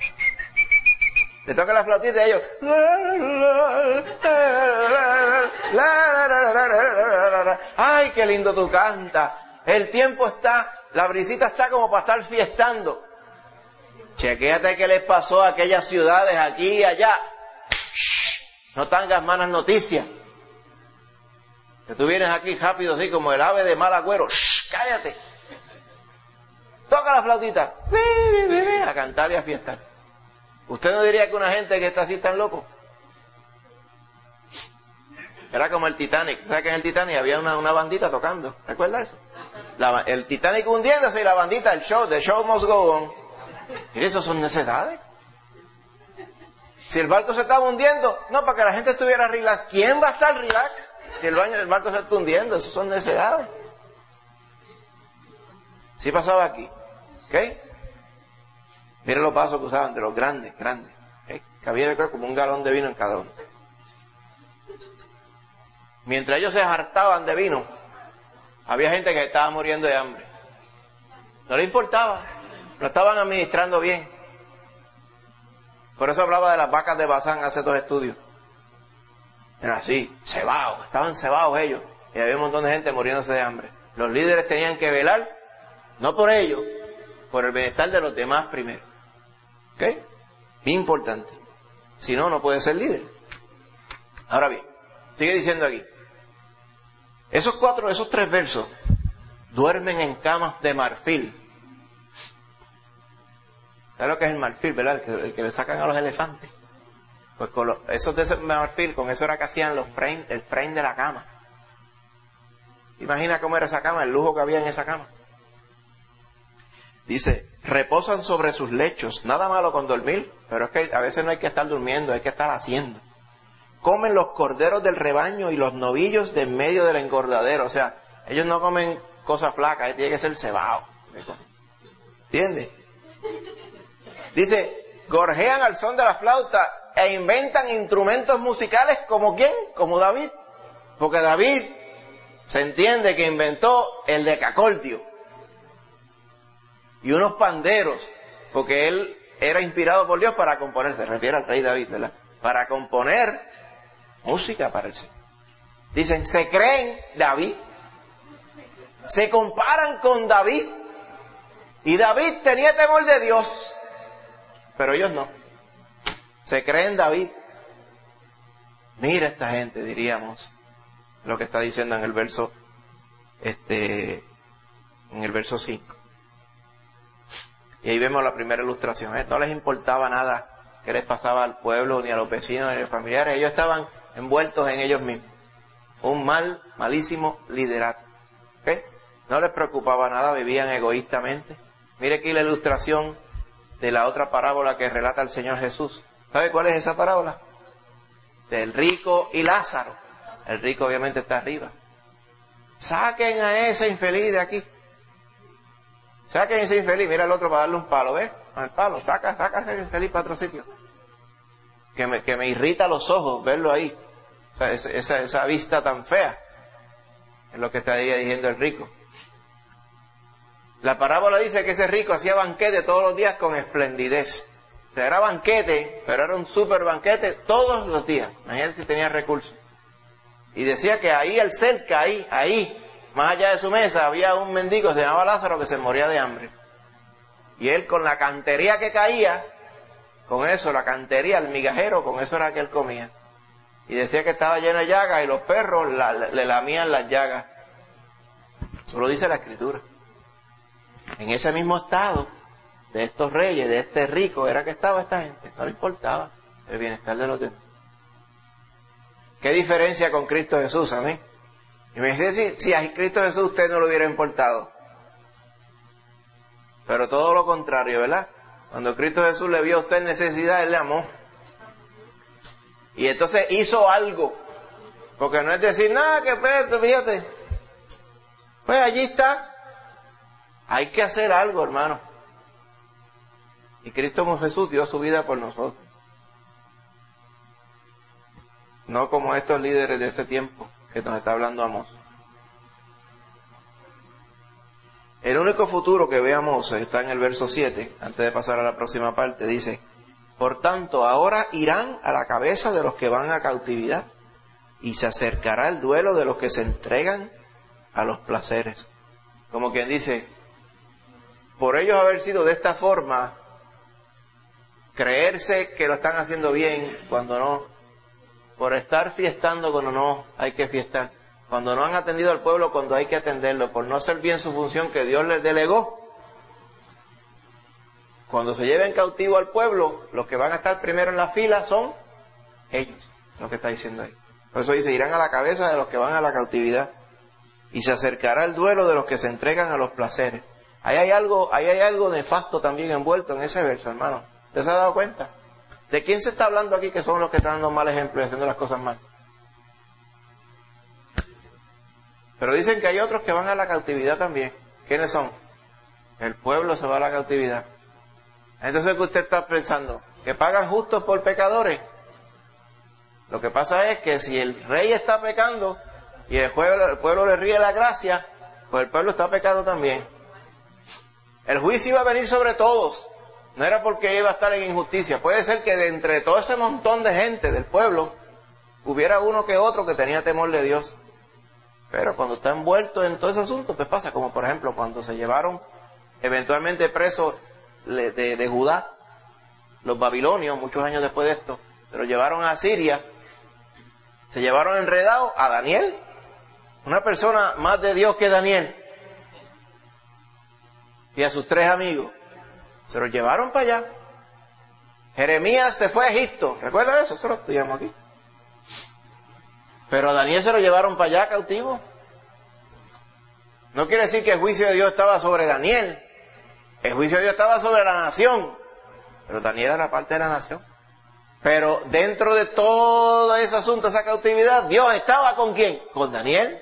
Le tocan la flautita y ellos, ay, qué lindo tú cantas. El tiempo está, la brisita está como para estar fiestando. Chequéate qué les pasó a aquellas ciudades aquí y allá. No tengas malas noticias. Que tú vienes aquí rápido así como el ave de mal agüero. Cállate. toca la flautita, a cantar y a fiestar. ¿Usted no diría que una gente que está así tan loco? Era como el Titanic. ¿Sabe que en el Titanic había una bandita tocando? ¿Recuerda eso? El Titanic hundiéndose y la bandita, the show must go on. Mire, eso son necedades. Si el barco se estaba hundiendo, no, para que la gente estuviera relax. ¿Quién va a estar relax si el barco se está hundiendo? Eso son necedades. Sí pasaba aquí. ¿Ok? Mire los vasos que usaban de los grandes. ¿Okay? Que había, yo creo, como un galón de vino en cada uno. Mientras ellos se hartaban de vino, había gente que estaba muriendo de hambre. No le importaba. Lo estaban administrando bien. Por eso hablaba de las vacas de Basán hace 2 estudios. Era así, cebados, estaban cebados ellos. Y había un montón de gente muriéndose de hambre. Los líderes tenían que velar, no por ellos, por el bienestar de los demás primero. ¿Ok? Bien importante. Si no, no puede ser líder. Ahora bien, sigue diciendo aquí. Esos 3 versos duermen en camas de marfil. ¿Sabes lo que es el marfil, verdad? El que le sacan a los elefantes. Pues con esos de ese marfil, con eso era que hacían el frame de la cama. Imagina cómo era esa cama, el lujo que había en esa cama. Dice, reposan sobre sus lechos. Nada malo con dormir, pero es que a veces no hay que estar durmiendo, hay que estar haciendo. Comen los corderos del rebaño y los novillos de en medio del engordadero. O sea, ellos no comen cosas flacas, tiene que ser cebado. ¿Entiendes? Dice, gorjean al son de la flauta e inventan instrumentos musicales como ¿quién? Como David. Porque David se entiende que inventó el decacordio y unos panderos, porque él era inspirado por Dios para componer, se refiere al rey David, ¿verdad? Para componer música para el Señor. Dicen, se creen David, se comparan con David, y David tenía temor de Dios, pero ellos no. Se creen David. Mira esta gente, diríamos, lo que está diciendo en el verso, en el verso 5. Y ahí vemos la primera ilustración. No les importaba nada que les pasaba al pueblo, ni a los vecinos, ni a los familiares. Ellos estaban envueltos en ellos mismos. Un malísimo liderato. ¿Okay? No les preocupaba nada, vivían egoístamente. Mire aquí la ilustración de la otra parábola que relata el Señor Jesús. ¿Sabe cuál es esa parábola? Del rico y Lázaro. El rico obviamente está arriba. Saquen a ese infeliz de aquí. Saquen a ese infeliz. Mira el otro para darle un palo, ¿ves? Con el palo. Saca a ese infeliz para otro sitio. Que me irrita los ojos verlo ahí. O sea, esa vista tan fea. Es lo que estaría diciendo el rico. La parábola dice que ese rico hacía banquete todos los días con esplendidez. O sea, era banquete, pero era un super banquete todos los días. Imagínate si tenía recursos. Y decía que ahí al cerca, ahí, más allá de su mesa, había un mendigo, se llamaba Lázaro, que se moría de hambre. Y él con la cantería que caía, con eso, la cantería, el migajero, con eso era que él comía. Y decía que estaba lleno de llagas y los perros le lamían las llagas. Eso lo dice la Escritura. En ese mismo estado de estos reyes, de este rico, era que estaba esta gente. No le importaba el bienestar de los demás. ¿Qué diferencia con Cristo Jesús? Amén. Y me dice, si a Cristo Jesús usted no le hubiera importado. Pero todo lo contrario, ¿verdad? Cuando Cristo Jesús le vio a usted necesidad, Él le amó. Y entonces hizo algo. Porque no es decir, nada, que espérate, fíjate. Pues allí está. Hay que hacer algo, hermano. Y Cristo Jesús dio su vida por nosotros. No como estos líderes de ese tiempo que nos está hablando Amós. El único futuro que ve Amós está en el verso 7, antes de pasar a la próxima parte, dice: por tanto, ahora irán a la cabeza de los que van a cautividad, y se acercará el duelo de los que se entregan a los placeres. Como quien dice, por ellos haber sido de esta forma, creerse que lo están haciendo bien cuando no, por estar fiestando cuando no hay que fiestar, cuando no han atendido al pueblo cuando hay que atenderlo, por no hacer bien su función que Dios les delegó, cuando se lleven cautivo al pueblo, los que van a estar primero en la fila son ellos, lo que está diciendo ahí. Por eso dice, irán a la cabeza de los que van a la cautividad, y se acercará el duelo de los que se entregan a los placeres. Ahí hay algo nefasto también envuelto en ese verso, hermano. ¿Usted se ha dado cuenta? ¿De quién se está hablando aquí que son los que están dando mal ejemplo y haciendo las cosas mal? Pero dicen que hay otros que van a la cautividad también. ¿Quiénes son? El pueblo se va a la cautividad. Entonces, ¿qué usted está pensando? ¿Que pagan justos por pecadores? Lo que pasa es que si el rey está pecando y el pueblo le ríe la gracia, pues el pueblo está pecando también. El juicio iba a venir sobre todos. No era porque iba a estar en injusticia. Puede ser que de entre todo ese montón de gente del pueblo hubiera uno que otro que tenía temor de Dios. Pero cuando está envuelto en todo ese asunto, pues pasa como por ejemplo cuando se llevaron eventualmente presos de Judá, los babilonios, muchos años después de esto, se los llevaron a Siria, se llevaron enredado a Daniel, una persona más de Dios que Daniel, y a sus 3 amigos, se los llevaron para allá. Jeremías se fue a Egipto, ¿recuerda eso? Eso lo estudiamos aquí. Pero a Daniel se lo llevaron para allá cautivo. No quiere decir que el juicio de Dios estaba sobre Daniel. El juicio de Dios estaba sobre la nación. Pero Daniel era parte de la nación. Pero dentro de todo ese asunto, esa cautividad, Dios estaba ¿con quién? Con Daniel.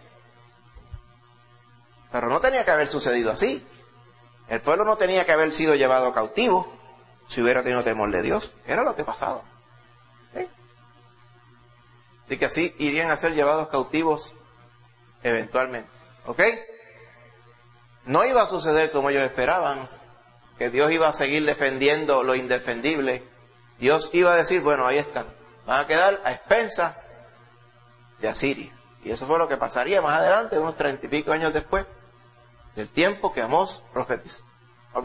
Pero no tenía que haber sucedido así. El pueblo no tenía que haber sido llevado cautivo si hubiera tenido temor de Dios. Era lo que pasaba. ¿Sí? Así que así irían a ser llevados cautivos eventualmente. ¿Ok? No iba a suceder como ellos esperaban, que Dios iba a seguir defendiendo lo indefendible. Dios iba a decir, bueno, ahí están, van a quedar a expensas de Asiria. Y eso fue lo que pasaría más adelante, unos 30 y pico años después del tiempo que Amós profetizó. ¿Ok?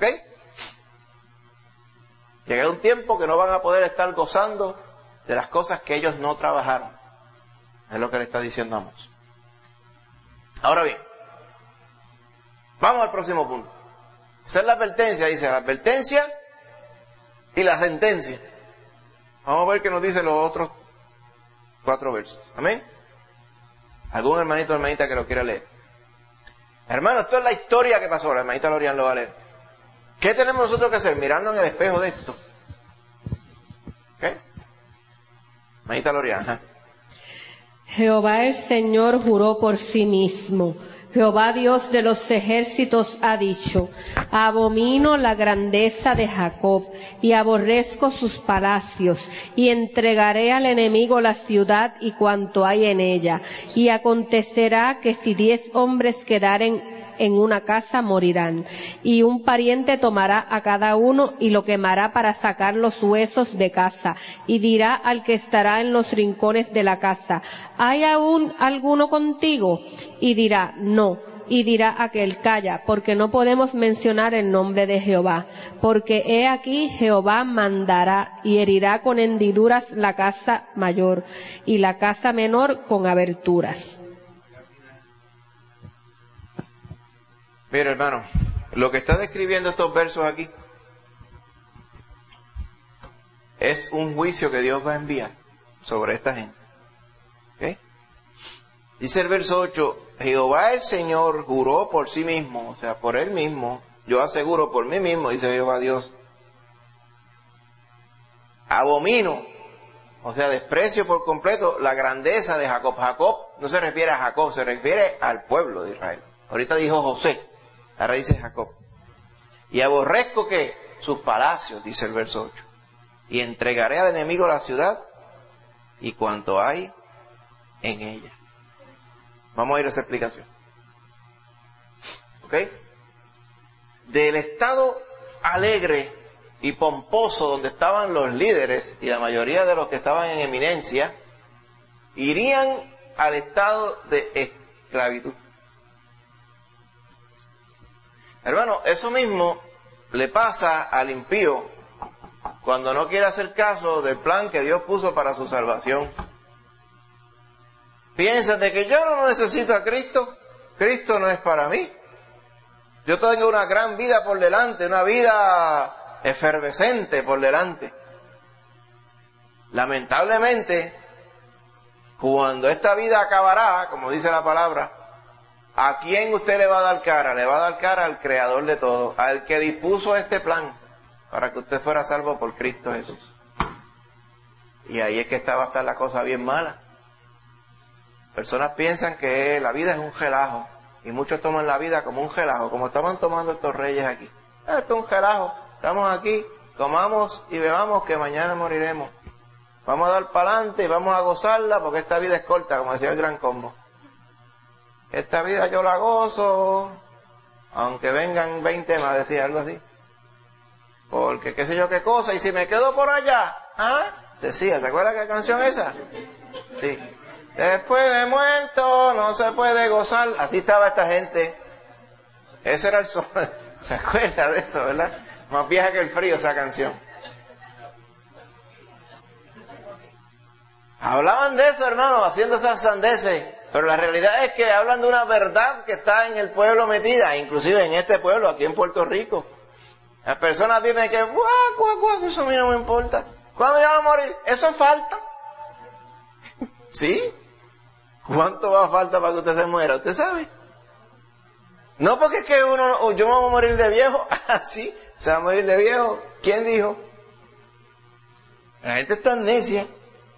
Llega un tiempo que no van a poder estar gozando de las cosas que ellos no trabajaron. Es lo que le está diciendo Amós. Ahora bien, vamos al próximo punto. Esa es la advertencia, dice la advertencia y la sentencia. Vamos a ver qué nos dicen los otros 4 versos. ¿Amén? ¿Algún hermanito o hermanita que lo quiera leer? Hermano, esto es la historia que pasó. La hermanita Lorian lo va a leer. ¿Qué tenemos nosotros que hacer? Mirarnos en el espejo de esto. ¿Qué? Hermanita Lorian, ajá. Jehová el Señor juró por sí mismo. Jehová Dios de los ejércitos ha dicho: abomino la grandeza de Jacob y aborrezco sus palacios, y entregaré al enemigo la ciudad y cuanto hay en ella. Y acontecerá que si 10 hombres quedaren en una casa, morirán, y un pariente tomará a cada uno y lo quemará para sacar los huesos de casa, y dirá al que estará en los rincones de la casa: ¿hay aún alguno contigo? Y dirá: no. Y dirá aquel: calla, porque no podemos mencionar el nombre de Jehová, porque he aquí Jehová mandará y herirá con hendiduras la casa mayor y la casa menor con aberturas. Mira, hermano, lo que está describiendo estos versos aquí es un juicio que Dios va a enviar sobre esta gente. ¿Okay? Dice el verso 8, Jehová el Señor juró por sí mismo, o sea, por él mismo, yo aseguro por mí mismo, dice Jehová Dios, abomino, o sea, desprecio por completo la grandeza de Jacob. Jacob no se refiere a Jacob, se refiere al pueblo de Israel. Ahorita dijo José, ahora dice Jacob. Y aborrezco que sus palacios, dice el verso 8, y entregaré al enemigo la ciudad y cuanto hay en ella. Vamos a ir a esa explicación. ¿Ok? Del estado alegre y pomposo donde estaban los líderes y la mayoría de los que estaban en eminencia, irían al estado de esclavitud. Hermano, eso mismo le pasa al impío cuando no quiere hacer caso del plan que Dios puso para su salvación. Piensan de que yo no necesito a Cristo, Cristo no es para mí. Yo tengo una gran vida por delante, una vida efervescente por delante. Lamentablemente, cuando esta vida acabará, como dice la palabra, ¿a quién usted le va a dar cara? Le va a dar cara al Creador de todo, al que dispuso este plan para que usted fuera salvo por Cristo Jesús. Y ahí es que va a estar la cosa bien mala. Personas piensan que la vida es un relajo, y muchos toman la vida como un relajo, como estaban tomando estos reyes aquí. Esto es un relajo, estamos aquí, comamos y bebamos que mañana moriremos. Vamos a dar para adelante y vamos a gozarla porque esta vida es corta, como decía el Gran Combo. Esta vida yo la gozo, aunque vengan 20 más, decía algo así. Porque qué sé yo qué cosa, y si me quedo por allá, ¿ah? Decía, ¿te acuerdas qué canción esa? Sí. Después de muerto no se puede gozar. Así estaba esta gente. Ese era el son. ¿Se acuerda de eso, verdad? Más vieja que el frío esa canción. Hablaban de eso, hermano, haciendo esas sandeces. Pero la realidad es que hablan de una verdad que está en el pueblo metida, inclusive en este pueblo, aquí en Puerto Rico. Las personas viven que, eso a mí no me importa. ¿Cuándo ya va a morir? Eso falta. ¿Sí? ¿Cuánto va a falta para que usted se muera? ¿Usted sabe? No porque es que yo me voy a morir de viejo. ¿Así? ¿Se va a morir de viejo? ¿Quién dijo? La gente está necia.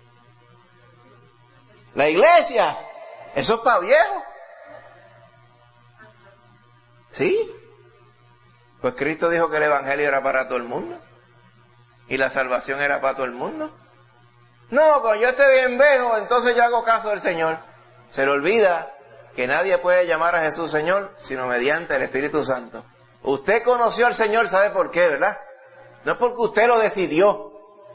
La iglesia, eso es para viejos. ¿Sí? Pues Cristo dijo que el evangelio era para todo el mundo. Y la salvación era para todo el mundo. No, cuando yo esté bien viejo, entonces yo hago caso del Señor. Se le olvida que nadie puede llamar a Jesús Señor, sino mediante el Espíritu Santo. Usted conoció al Señor, ¿sabe por qué, verdad? No es porque usted lo decidió.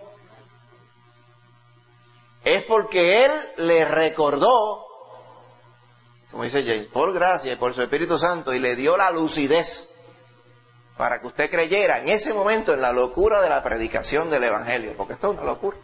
Es porque Él le recordó, como dice James, por gracia y por su Espíritu Santo, y le dio la lucidez para que usted creyera en ese momento en la locura de la predicación del Evangelio, porque esto es una locura.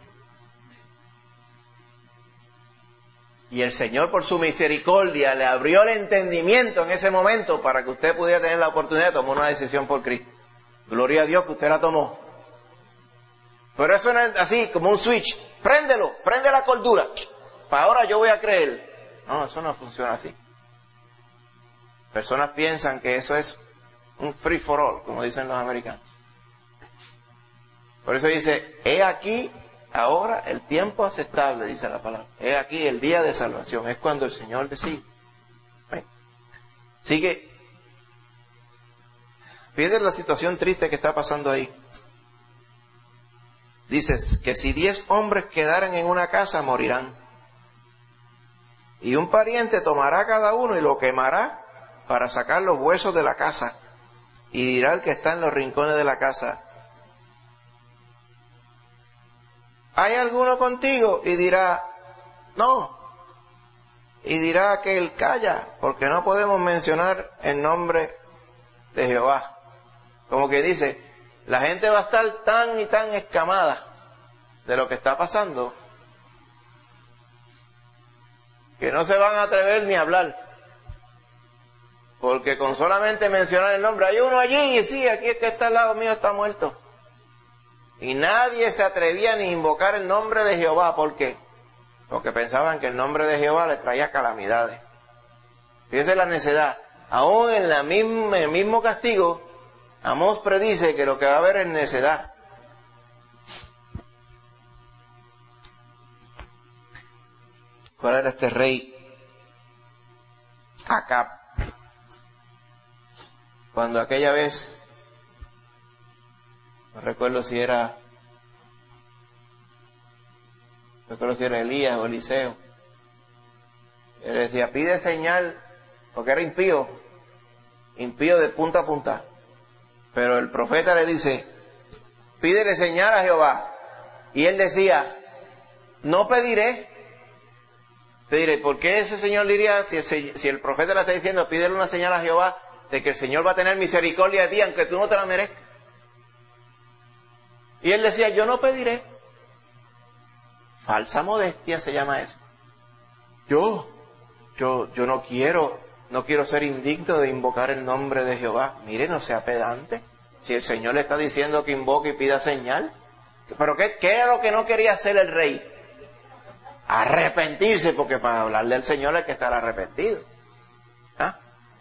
Y el Señor, por su misericordia, le abrió el entendimiento en ese momento para que usted pudiera tener la oportunidad de tomar una decisión por Cristo. Gloria a Dios que usted la tomó. Pero eso no es así, como un switch. Préndelo, prende la cordura. Para ahora yo voy a creer. No, eso no funciona así. Personas piensan que eso es un free for all, como dicen los americanos. Por eso dice, he aquí ahora el tiempo aceptable, dice la palabra. He aquí el día de salvación. Es cuando el Señor decide. Así que, fíjate la situación triste que está pasando ahí. Dices que si 10 hombres quedaran en una casa, morirán. Y un pariente tomará cada uno y lo quemará para sacar los huesos de la casa. Y dirá al que está en los rincones de la casa, ¿hay alguno contigo? Y dirá, no. Y dirá aquel, calla, porque no podemos mencionar el nombre de Jehová. Como que dice, la gente va a estar tan y tan escamada de lo que está pasando que no se van a atrever ni a hablar. Porque con solamente mencionar el nombre, hay uno allí y sí, aquí el que está al lado mío está muerto. Y nadie se atrevía ni a invocar el nombre de Jehová. ¿Por qué? Porque pensaban que el nombre de Jehová les traía calamidades. Fíjense la necedad. Aún en el mismo castigo, Amós predice que lo que va a haber es necedad. ¿Cuál era este rey? Acab. Cuando aquella vez, no recuerdo si era Elías o Eliseo, él decía, pide señal, porque era impío de punta a punta. Pero el profeta le dice, pídele señal a Jehová. Y él decía, no pediré. Te diré, ¿por qué ese señor diría, si el profeta le está diciendo, pídele una señal a Jehová, de que el Señor va a tener misericordia de ti, aunque tú no te la merezcas? Y él decía, yo no pediré. Falsa modestia se llama eso. Yo no quiero ser indigno de invocar el nombre de Jehová. Mire, no sea pedante. Si el Señor le está diciendo que invoque y pida señal. ¿Pero qué era lo que no quería hacer el rey? Arrepentirse, porque para hablarle al Señor hay que estar arrepentido. ¿Ah?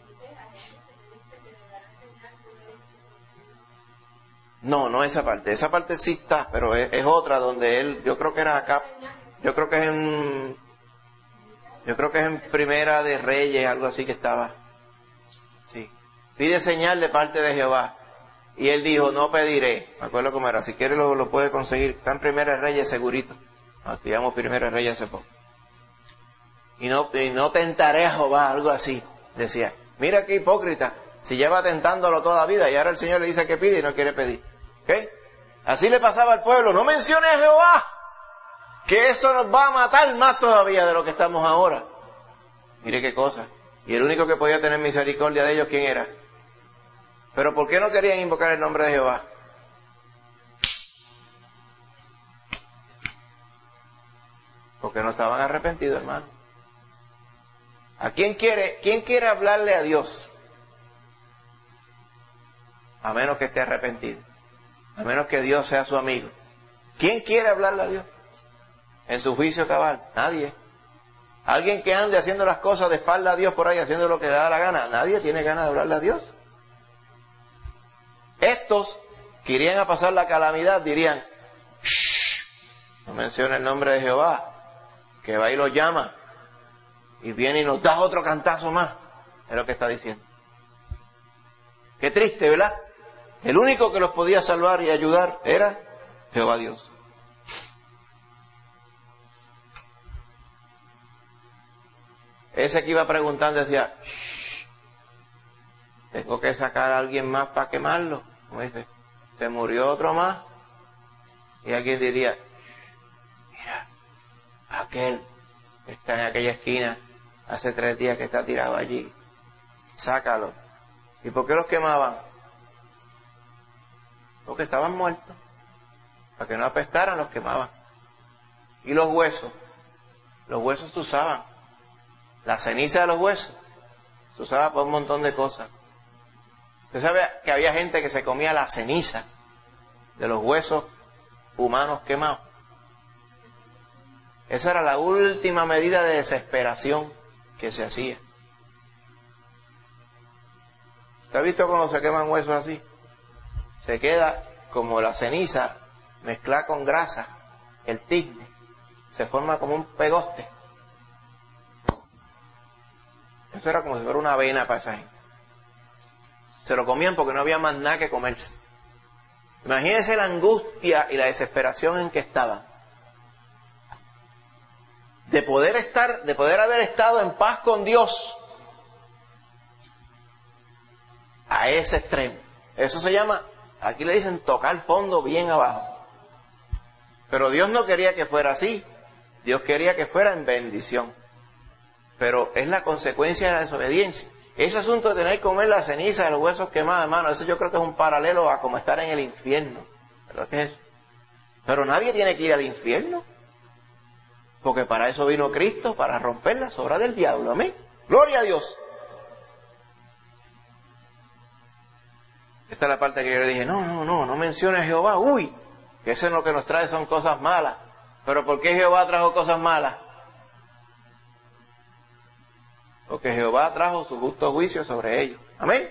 No esa parte. Esa parte sí está, pero es otra donde él, yo creo que era acá, yo creo que es en Primera de Reyes, algo así que estaba. Sí. Pide señal de parte de Jehová. Y él dijo, no pediré. Me acuerdo cómo era. Si quiere lo puede conseguir. Está en Primera de Reyes segurito. Estudiamos Primera de Reyes hace poco. Y no tentaré a Jehová, algo así. Decía, mira qué hipócrita. Si lleva tentándolo toda la vida y ahora el Señor le dice que pide y no quiere pedir. ¿Okay? Así le pasaba al pueblo. No mencione a Jehová, que eso nos va a matar más todavía de lo que estamos ahora. Mire qué cosa. Y el único que podía tener misericordia de ellos, ¿quién era? Pero ¿por qué no querían invocar el nombre de Jehová? Porque no estaban arrepentidos, hermano. ¿A quién quiere hablarle a Dios? A menos que esté arrepentido. A menos que Dios sea su amigo. ¿Quién quiere hablarle a Dios? En su juicio cabal. Nadie. Alguien que ande haciendo las cosas de espalda a Dios por ahí, haciendo lo que le da la gana. Nadie tiene ganas de hablarle a Dios. Estos que irían a pasar la calamidad dirían, shh, no menciona el nombre de Jehová, que va y lo llama y viene y nos da otro cantazo más. Es lo que está diciendo. Qué triste, ¿verdad? El único que los podía salvar y ayudar era Jehová Dios. Ese que iba preguntando decía, shh, tengo que sacar a alguien más para quemarlo. Como dice, se murió otro más. Y alguien diría, mira, aquel que está en aquella esquina, hace 3 días que está tirado allí, sácalo. ¿Y por qué los quemaban? Porque estaban muertos. Para que no apestaran, los quemaban. Y los huesos se usaban. La ceniza de los huesos se usaba para un montón de cosas. Usted sabe que había gente que se comía la ceniza de los huesos humanos quemados. Esa era la última medida de desesperación que se hacía. ¿Usted ha visto cuando se queman huesos así? Se queda como la ceniza mezclada con grasa, el tizne, se forma como un pegoste. Eso era como si fuera una avena para esa gente. Se lo comían porque no había más nada que comerse. Imagínense la angustia y la desesperación en que estaban. De poder haber estado en paz con Dios a ese extremo. Eso se llama, aquí le dicen tocar fondo bien abajo. Pero Dios no quería que fuera así. Dios quería que fuera en bendición. Pero es la consecuencia de la desobediencia. Ese asunto de tener que comer la ceniza de los huesos quemados, hermano, eso yo creo que es un paralelo a como estar en el infierno. ¿Verdad que es eso? Pero nadie tiene que ir al infierno. Porque para eso vino Cristo, para romper las obras del diablo. Amén. Gloria a Dios. Esta es la parte que yo le dije, no menciones a Jehová. Uy, que eso es lo que nos trae son cosas malas. Pero ¿por qué Jehová trajo cosas malas? Porque Jehová trajo su justo juicio sobre ellos. Amén.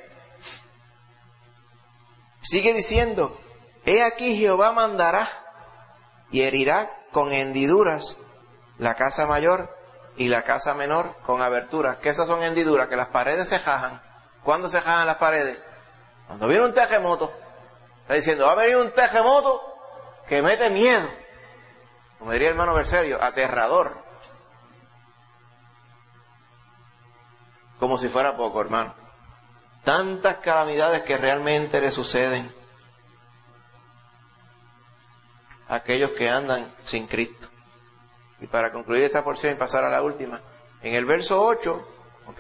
Sigue diciendo, he aquí Jehová mandará y herirá con hendiduras la casa mayor y la casa menor con aberturas. ¿Qué esas son hendiduras? Que las paredes se jajan. ¿Cuándo se jajan las paredes? Cuando viene un terremoto. Está diciendo, va a venir un terremoto que mete miedo. Como diría el hermano Berserio, aterrador. Como si fuera poco, hermano. Tantas calamidades que realmente le suceden a aquellos que andan sin Cristo. Y para concluir esta porción y pasar a la última, en el verso 8,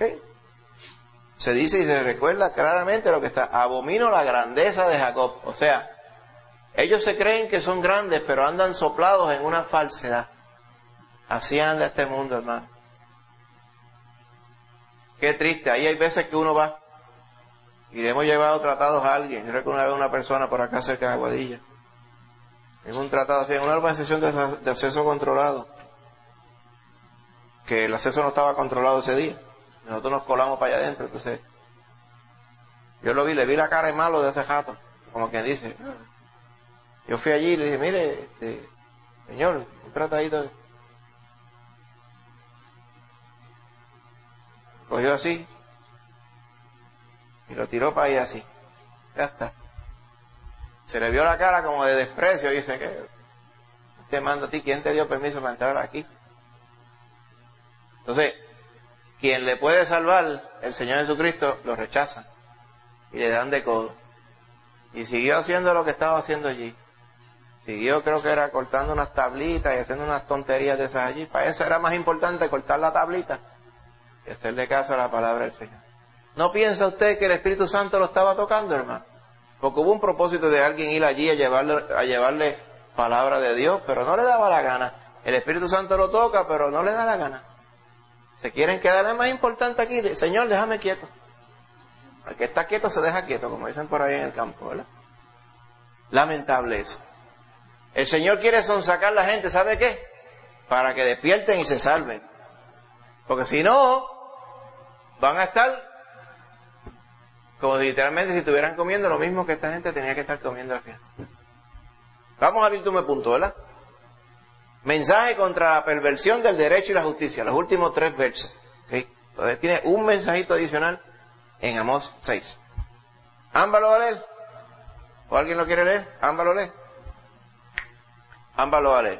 se dice y se recuerda claramente lo que está, abomino la grandeza de Jacob. O sea, ellos se creen que son grandes, pero andan soplados en una falsedad. Así anda este mundo, hermano. Qué triste, ahí hay veces que uno va Y le hemos llevado tratados a alguien. Yo recuerdo una vez una persona por acá cerca de Aguadilla. En un tratado así, en una organización de acceso controlado. Que el acceso no estaba controlado ese día. Nosotros nos colamos para allá adentro. Entonces, yo lo vi, le vi la cara de malo de ese jato. Como quien dice. Yo fui allí y le dije, mire, señor, un tratadito. Cogió así. Y lo tiró para ahí así. Ya está. Se le vio la cara como de desprecio. Y dice, ¿qué te manda a ti? ¿Quién te dio permiso para entrar aquí? Entonces, quien le puede salvar, el Señor Jesucristo, lo rechaza. Y le dan de codo. Y siguió haciendo lo que estaba haciendo allí. Siguió, creo que era cortando unas tablitas y haciendo unas tonterías de esas allí. Para eso era más importante cortar la tablita que hacerle caso a la palabra del Señor. ¿No piensa usted que el Espíritu Santo lo estaba tocando, hermano? Porque hubo un propósito de alguien ir allí a llevarle palabra de Dios, pero no le daba la gana. El Espíritu Santo lo toca, pero no le da la gana. Se quieren quedar, es más importante aquí. Señor, déjame quieto. El que está quieto se deja quieto, como dicen por ahí en el campo, ¿verdad? Lamentable eso. El Señor quiere sonsacar a la gente, ¿sabe qué? Para que despierten y se salven. Porque si no, van a estar como literalmente si estuvieran comiendo lo mismo que esta gente tenía que estar comiendo al final. Vamos al último punto, ¿verdad? Mensaje contra la perversión del derecho y la justicia. Los últimos 3 versos. ¿Okay? Entonces tiene un mensajito adicional en Amós 6. ¿Amba lo va a leer? ¿O alguien lo quiere leer? ¿Amba lo lee? Amba lo va a leer.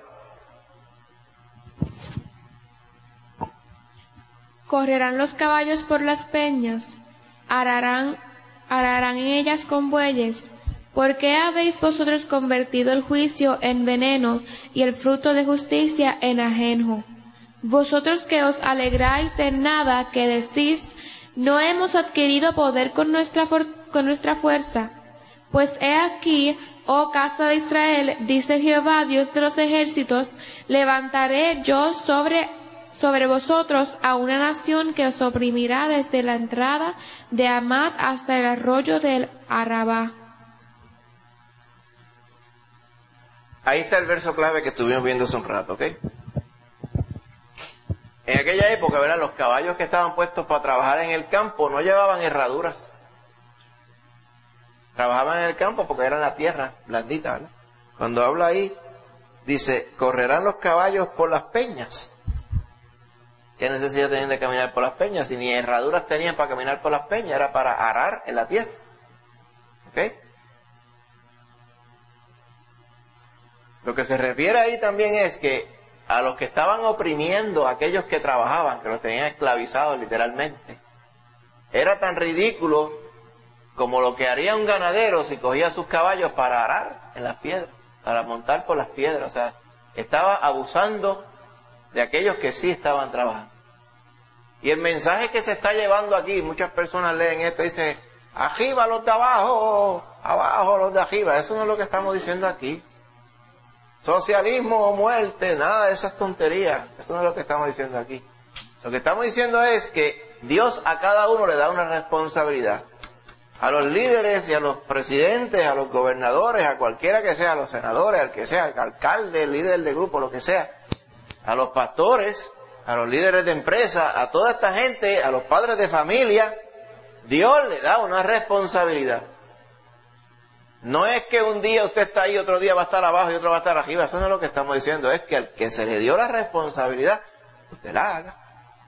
Correrán los caballos por las peñas, ararán en ellas con bueyes. ¿Por qué habéis vosotros convertido el juicio en veneno y el fruto de justicia en ajenjo? Vosotros que os alegráis en nada, que decís, no hemos adquirido poder con nuestra fuerza. Pues he aquí, oh casa de Israel, dice Jehová, Dios de los ejércitos, levantaré yo sobre vosotros a una nación que os oprimirá desde la entrada de Amat hasta el arroyo del Arabá. Ahí está el verso clave que estuvimos viendo hace un rato, ¿ok? En aquella época, ¿verdad? Los caballos que estaban puestos para trabajar en el campo no llevaban herraduras. Trabajaban en el campo porque era la tierra blandita, ¿verdad? Cuando habla ahí, dice, correrán los caballos por las peñas. ¿Qué necesidad tenían de caminar por las peñas? Si ni herraduras tenían para caminar por las peñas, era para arar en la tierra. ¿Ok? Lo que se refiere ahí también es que a los que estaban oprimiendo a aquellos que trabajaban, que los tenían esclavizados literalmente, era tan ridículo como lo que haría un ganadero si cogía sus caballos para arar en las piedras, para montar por las piedras. O sea, estaba abusando de aquellos que sí estaban trabajando. Y el mensaje que se está llevando aquí, muchas personas leen esto y dicen, arriba los de abajo, abajo los de arriba. Eso no es lo que estamos diciendo aquí. Socialismo o muerte, nada de esas tonterías. Eso no es lo que estamos diciendo aquí. Lo que estamos diciendo es que Dios a cada uno le da una responsabilidad. A los líderes y a los presidentes, a los gobernadores, a cualquiera que sea, a los senadores, al que sea, al alcalde, el líder de grupo, lo que sea, a los pastores, a los líderes de empresa, a toda esta gente, a los padres de familia, Dios le da una responsabilidad. No es que un día usted está ahí, otro día va a estar abajo y otro va a estar arriba. Eso no es lo que estamos diciendo. Es que al que se le dio la responsabilidad, usted la haga.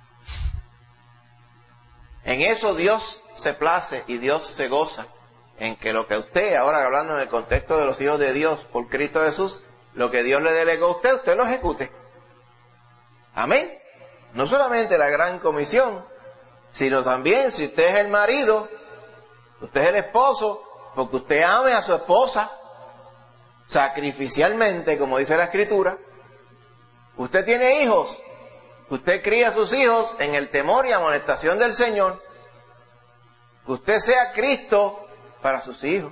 En eso Dios se place y Dios se goza. En que lo que usted, ahora hablando en el contexto de los hijos de Dios por Cristo Jesús, lo que Dios le delegó a usted, usted lo ejecute. Amén. No solamente la gran comisión, sino también si usted es el marido, usted es el esposo, porque usted ame a su esposa sacrificialmente, como dice la Escritura. Usted tiene hijos, usted cría a sus hijos en el temor y amonestación del Señor. Que usted sea Cristo para sus hijos.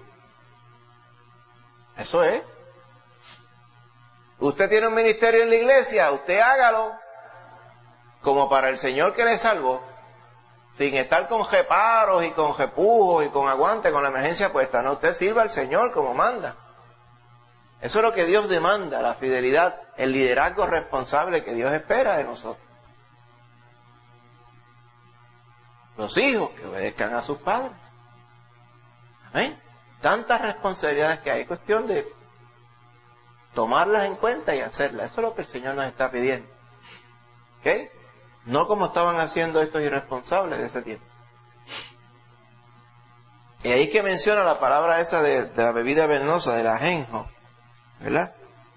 Eso es. Usted tiene un ministerio en la iglesia, usted hágalo como para el Señor que le salvó, sin estar con reparos y con repujos y con aguante, con la emergencia puesta. No, usted sirva al Señor como manda. Eso es lo que Dios demanda, la fidelidad, el liderazgo responsable que Dios espera de nosotros. Los hijos que obedezcan a sus padres. Amén. Tantas responsabilidades que hay, cuestión de tomarlas en cuenta y hacerlas. Eso es lo que el Señor nos está pidiendo. ¿Ok? No como estaban haciendo estos irresponsables de ese tiempo. Y ahí que menciona la palabra esa de la bebida venenosa, del ajenjo, ¿verdad?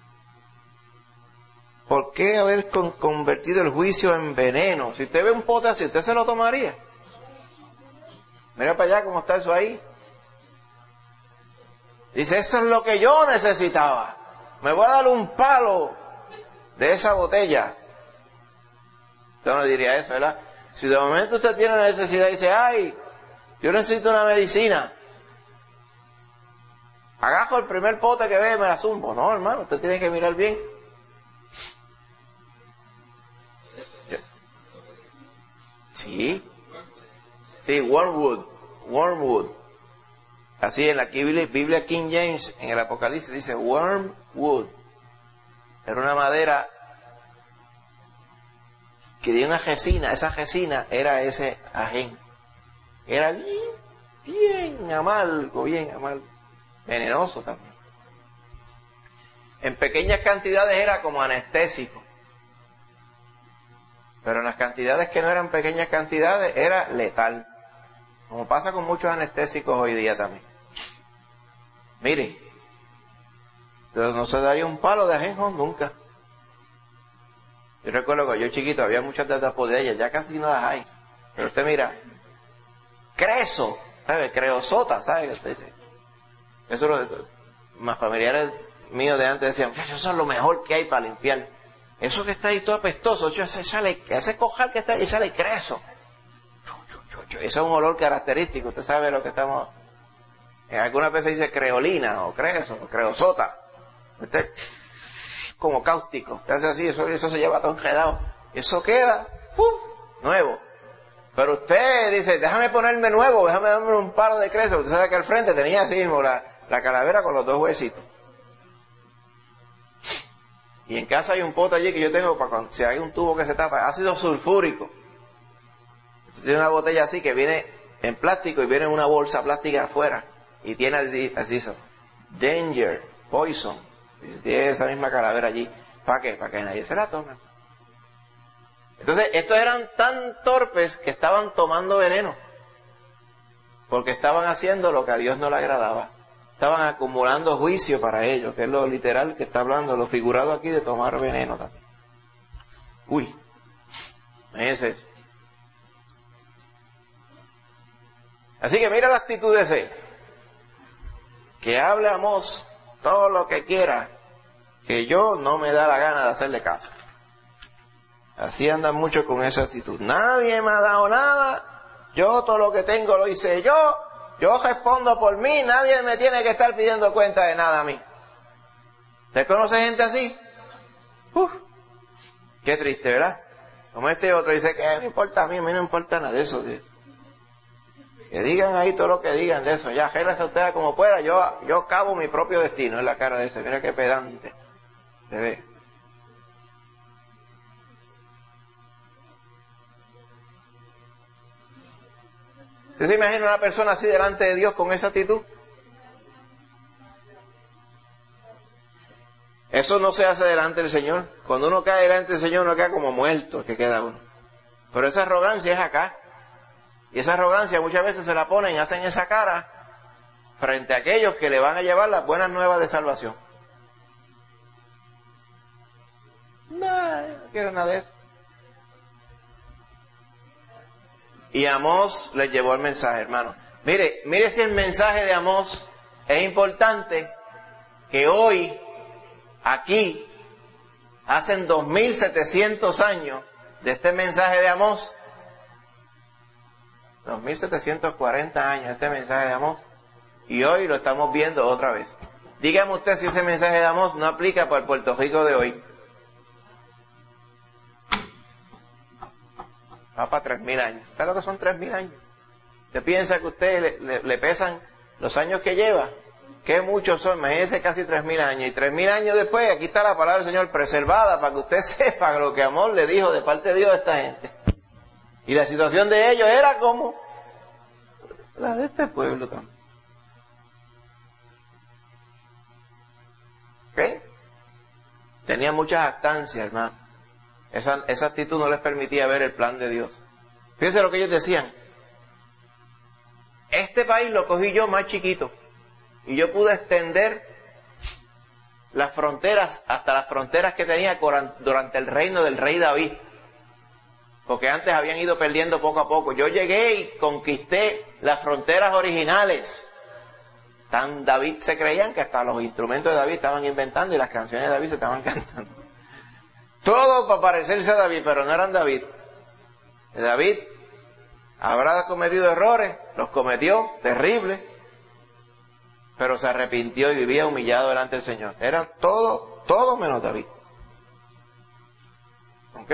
¿Por qué haber convertido el juicio en veneno? Si usted ve un pote así, ¿usted se lo tomaría? Mira para allá cómo está eso ahí. Dice, eso es lo que yo necesitaba. Me voy a dar un palo de esa botella. Usted no diría eso, ¿verdad? Si de momento usted tiene una necesidad y dice, ay, yo necesito una medicina, agajo el primer pote que ve y me la zumbo. No, hermano, usted tiene que mirar bien. Sí, wormwood. Así en la Biblia King James, en el Apocalipsis, dice wormwood. Era una madera que tenía una resina. Esa resina era ese ajenjo. Era bien amargo. Venenoso también. En pequeñas cantidades era como anestésico. Pero en las cantidades que no eran pequeñas cantidades era letal. Como pasa con muchos anestésicos hoy día también. Mire, no se daría un palo de ajenjo nunca. Yo recuerdo que yo chiquito había muchas de estas botellas, ya casi no las hay. Pero usted mira, creso, ¿sabe? Creosota, ¿sabe qué usted dice? Eso más familiares míos de antes decían, eso es lo mejor que hay para limpiar. Eso que está ahí todo apestoso, ese cojal que está ahí, échale creso. Eso es un olor característico, usted sabe lo que estamos... Algunas veces dice creolina o creso, o creosota. Usted, como cáustico, usted hace así, eso se lleva todo enredado. Eso queda, nuevo. Pero usted dice, déjame ponerme nuevo, déjame darme un palo de creso. Usted sabe que al frente tenía así mismo la calavera con los dos huesitos. Y en casa hay un pote allí que yo tengo para cuando si hay un tubo que se tapa, ácido sulfúrico. Tiene una botella así que viene en plástico y viene en una bolsa plástica afuera. Y tiene así eso. Danger, poison. Y tiene esa misma calavera allí. ¿Para qué? Para que nadie se la tome. Entonces, estos eran tan torpes que estaban tomando veneno. Porque estaban haciendo lo que a Dios no le agradaba. Estaban acumulando juicio para ellos, que es lo literal que está hablando, lo figurado aquí de tomar veneno también. Uy, imagínense eso. Así que mira la actitud de ese. Que hable Amós todo lo que quiera, que yo no me da la gana de hacerle caso. Así andan muchos con esa actitud. Nadie me ha dado nada, yo todo lo que tengo lo hice yo respondo por mí, nadie me tiene que estar pidiendo cuenta de nada a mí. ¿Usted conoce gente así? Qué triste, ¿verdad? Como este otro dice, ¿qué me importa a mí? A mí no me importa nada de eso. ¿Sí? Que digan ahí todo lo que digan de eso. Ya, arréglese usted como pueda, yo cabo mi propio destino en la cara de ese. Mira qué pedante. Se ve. ¿Usted se imagina una persona así delante de Dios con esa actitud? Eso no se hace delante del Señor. Cuando uno cae delante del Señor, uno queda como muerto, que queda uno. Pero esa arrogancia es acá. Y esa arrogancia muchas veces se la ponen, hacen esa cara frente a aquellos que le van a llevar las buenas nuevas de salvación. No quiero nada de eso. Y Amós les llevó el mensaje, hermano. Mire si el mensaje de Amós es importante, que hoy, aquí, hacen 2700 años de este mensaje de Amós, 2740 años este mensaje de Amós, y hoy lo estamos viendo otra vez. Dígame usted si ese mensaje de Amós no aplica para el Puerto Rico de hoy. Va para 3.000 años. ¿Sabe lo que son 3.000 años? ¿Usted piensa que a usted le pesan los años que lleva? ¿Qué muchos son? Imagínense casi 3.000 años. Y 3.000 años después, aquí está la palabra del Señor preservada para que usted sepa lo que amor le dijo de parte de Dios a esta gente. Y la situación de ellos era como la de este pueblo también. ¿Ok? Tenía muchas jactancias, hermano. Esa actitud no les permitía ver el plan de Dios. Fíjense lo que ellos decían. Este país lo cogí yo más chiquito. Y yo pude extender las fronteras hasta las fronteras que tenía durante el reino del rey David. Porque antes habían ido perdiendo poco a poco. Yo llegué y conquisté las fronteras originales. Tan David se creían que hasta los instrumentos de David estaban inventando y las canciones de David se estaban cantando. Todo para parecerse a David, pero no eran David. David habrá cometido errores, los cometió, terribles, pero se arrepintió y vivía humillado delante del Señor. Eran todo menos David. ¿Ok?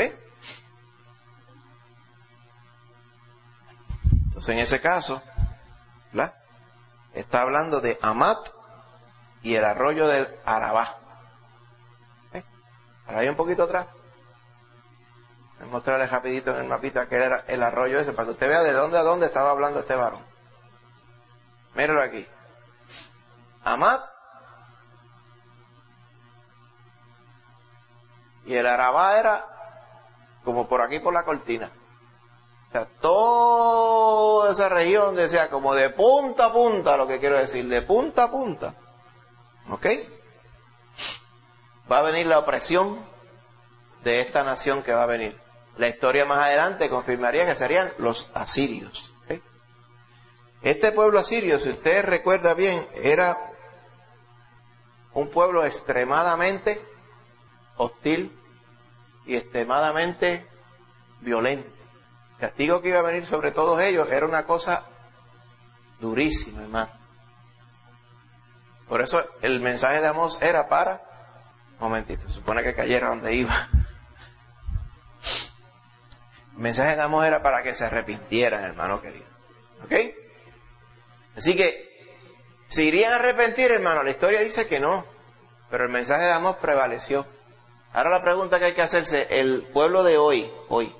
Entonces en ese caso, ¿verdad?, está hablando de Amat y el arroyo del Arabá. Ahora hay un poquito atrás. Voy a mostrarles rapidito en el mapita que era el arroyo ese, para que usted vea de dónde a dónde estaba hablando este varón. Míralo aquí. Amat y el Arabá era como por aquí por la cortina. O sea, toda esa región decía como de punta a punta, lo que quiero decir, de punta a punta. ¿Ok? Va a venir la opresión de esta nación que va a venir. La historia más adelante confirmaría que serían los asirios. ¿Okay? Este pueblo asirio, si usted recuerda bien, era un pueblo extremadamente hostil y extremadamente violento. El castigo que iba a venir sobre todos ellos era una cosa durísima, hermano. Por eso el mensaje de Amós era para... Momentito, supone que cayera donde iba. El mensaje de Amós era para que se arrepintieran, hermano querido. ¿Ok? Así que, ¿se irían a arrepentir, hermano? La historia dice que no. Pero el mensaje de Amós prevaleció. Ahora la pregunta que hay que hacerse, el pueblo de hoy,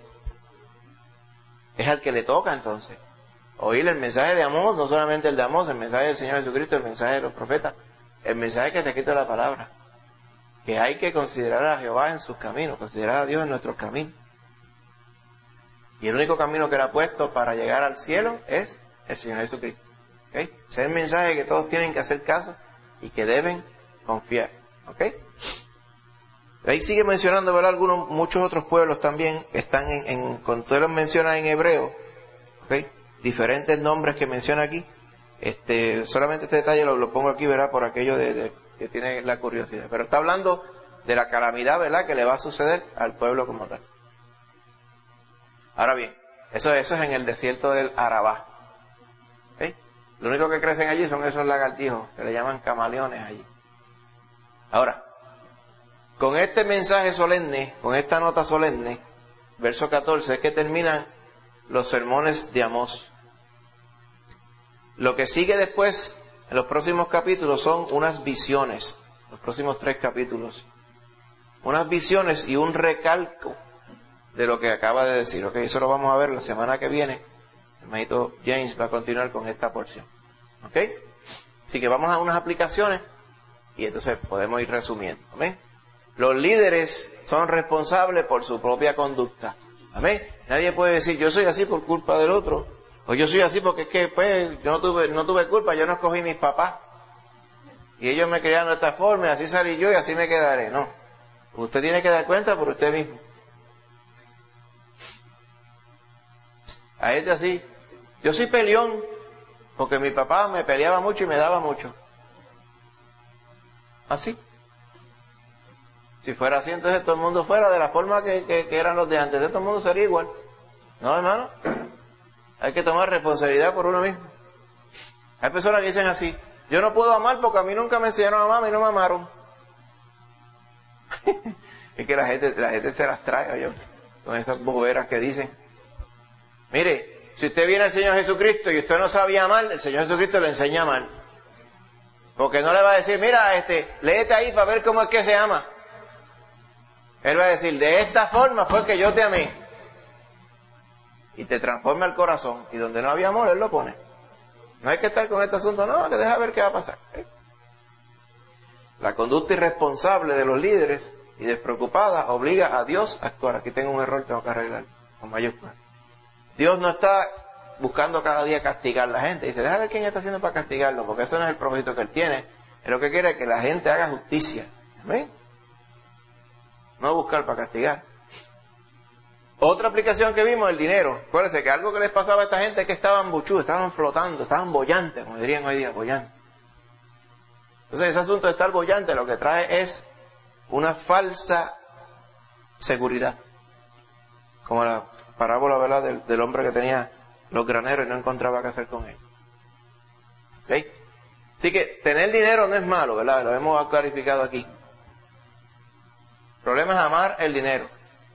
es al que le toca entonces oír el mensaje de Amós, no solamente el de Amós, el mensaje del Señor Jesucristo, el mensaje de los profetas, el mensaje que está escrito en la palabra. Que hay que considerar a Jehová en sus caminos, considerar a Dios en nuestros caminos. Y el único camino que Él ha puesto para llegar al cielo es el Señor Jesucristo. ¿Okay? Ese es el mensaje que todos tienen que hacer caso y que deben confiar. ¿Ok? Ahí sigue mencionando, ¿verdad?, muchos otros pueblos también que están cuando usted los menciona en hebreo, ¿okay?, diferentes nombres que menciona aquí. Solamente este detalle lo pongo aquí, ¿verdad?, por aquello de que tiene la curiosidad. Pero está hablando de la calamidad, ¿verdad?, que le va a suceder al pueblo como tal. Ahora bien, eso es en el desierto del Arabá. ¿Okay? Lo único que crecen allí son esos lagartijos, que le llaman camaleones allí. Ahora, con este mensaje solemne, con esta nota solemne, verso 14, es que terminan los sermones de Amós. Lo que sigue después, en los próximos capítulos, son unas visiones, los próximos 3 capítulos. Unas visiones y un recalco de lo que acaba de decir. Ok, eso lo vamos a ver la semana que viene. El hermanito James va a continuar con esta porción. Ok, así que vamos a unas aplicaciones y entonces podemos ir resumiendo. Amén. Los líderes son responsables por su propia conducta. Amén. Nadie puede decir, yo soy así por culpa del otro. O yo soy así porque es que pues yo no tuve culpa, yo no escogí mis papás. Y ellos me criaron de esta forma, y así salí yo y así me quedaré. No. Usted tiene que dar cuenta por usted mismo. A este así. Yo soy peleón porque mi papá me peleaba mucho y me daba mucho. Así. Si fuera así, entonces todo el mundo fuera de la forma que eran los de antes. De todo el mundo sería igual. ¿No, hermano? Hay que tomar responsabilidad por uno mismo. Hay personas que dicen así, yo no puedo amar porque a mí nunca me enseñaron a amar y no me amaron. Es que la gente se las trae, yo, con esas boberas que dicen. Mire, si usted viene al Señor Jesucristo y usted no sabía amar, el Señor Jesucristo le enseña a amar. Porque no le va a decir, mira, léete ahí para ver cómo es que se ama. Él va a decir, de esta forma fue que yo te amé. Y te transforma el corazón. Y donde no había amor, Él lo pone. No hay que estar con este asunto, no, que deja ver qué va a pasar. La conducta irresponsable de los líderes y despreocupada obliga a Dios a actuar. Aquí tengo un error, tengo que arreglar con mayúsculas. Dios no está buscando cada día castigar a la gente. Dice, deja ver quién está haciendo para castigarlo, porque eso no es el propósito que Él tiene. Él lo que quiere es que la gente haga justicia. ¿Amén? No buscar para castigar. Otra aplicación que vimos, el dinero. Acuérdense que algo que les pasaba a esta gente es que estaban buchú, estaban flotando, estaban bollantes, como dirían hoy día, bollantes. Entonces ese asunto de estar bollante lo que trae es una falsa seguridad. Como la parábola, ¿verdad?, del hombre que tenía los graneros y no encontraba qué hacer con ellos. ¿Okay? Así que tener dinero no es malo, ¿verdad? Lo hemos clarificado aquí. El problema es amar el dinero.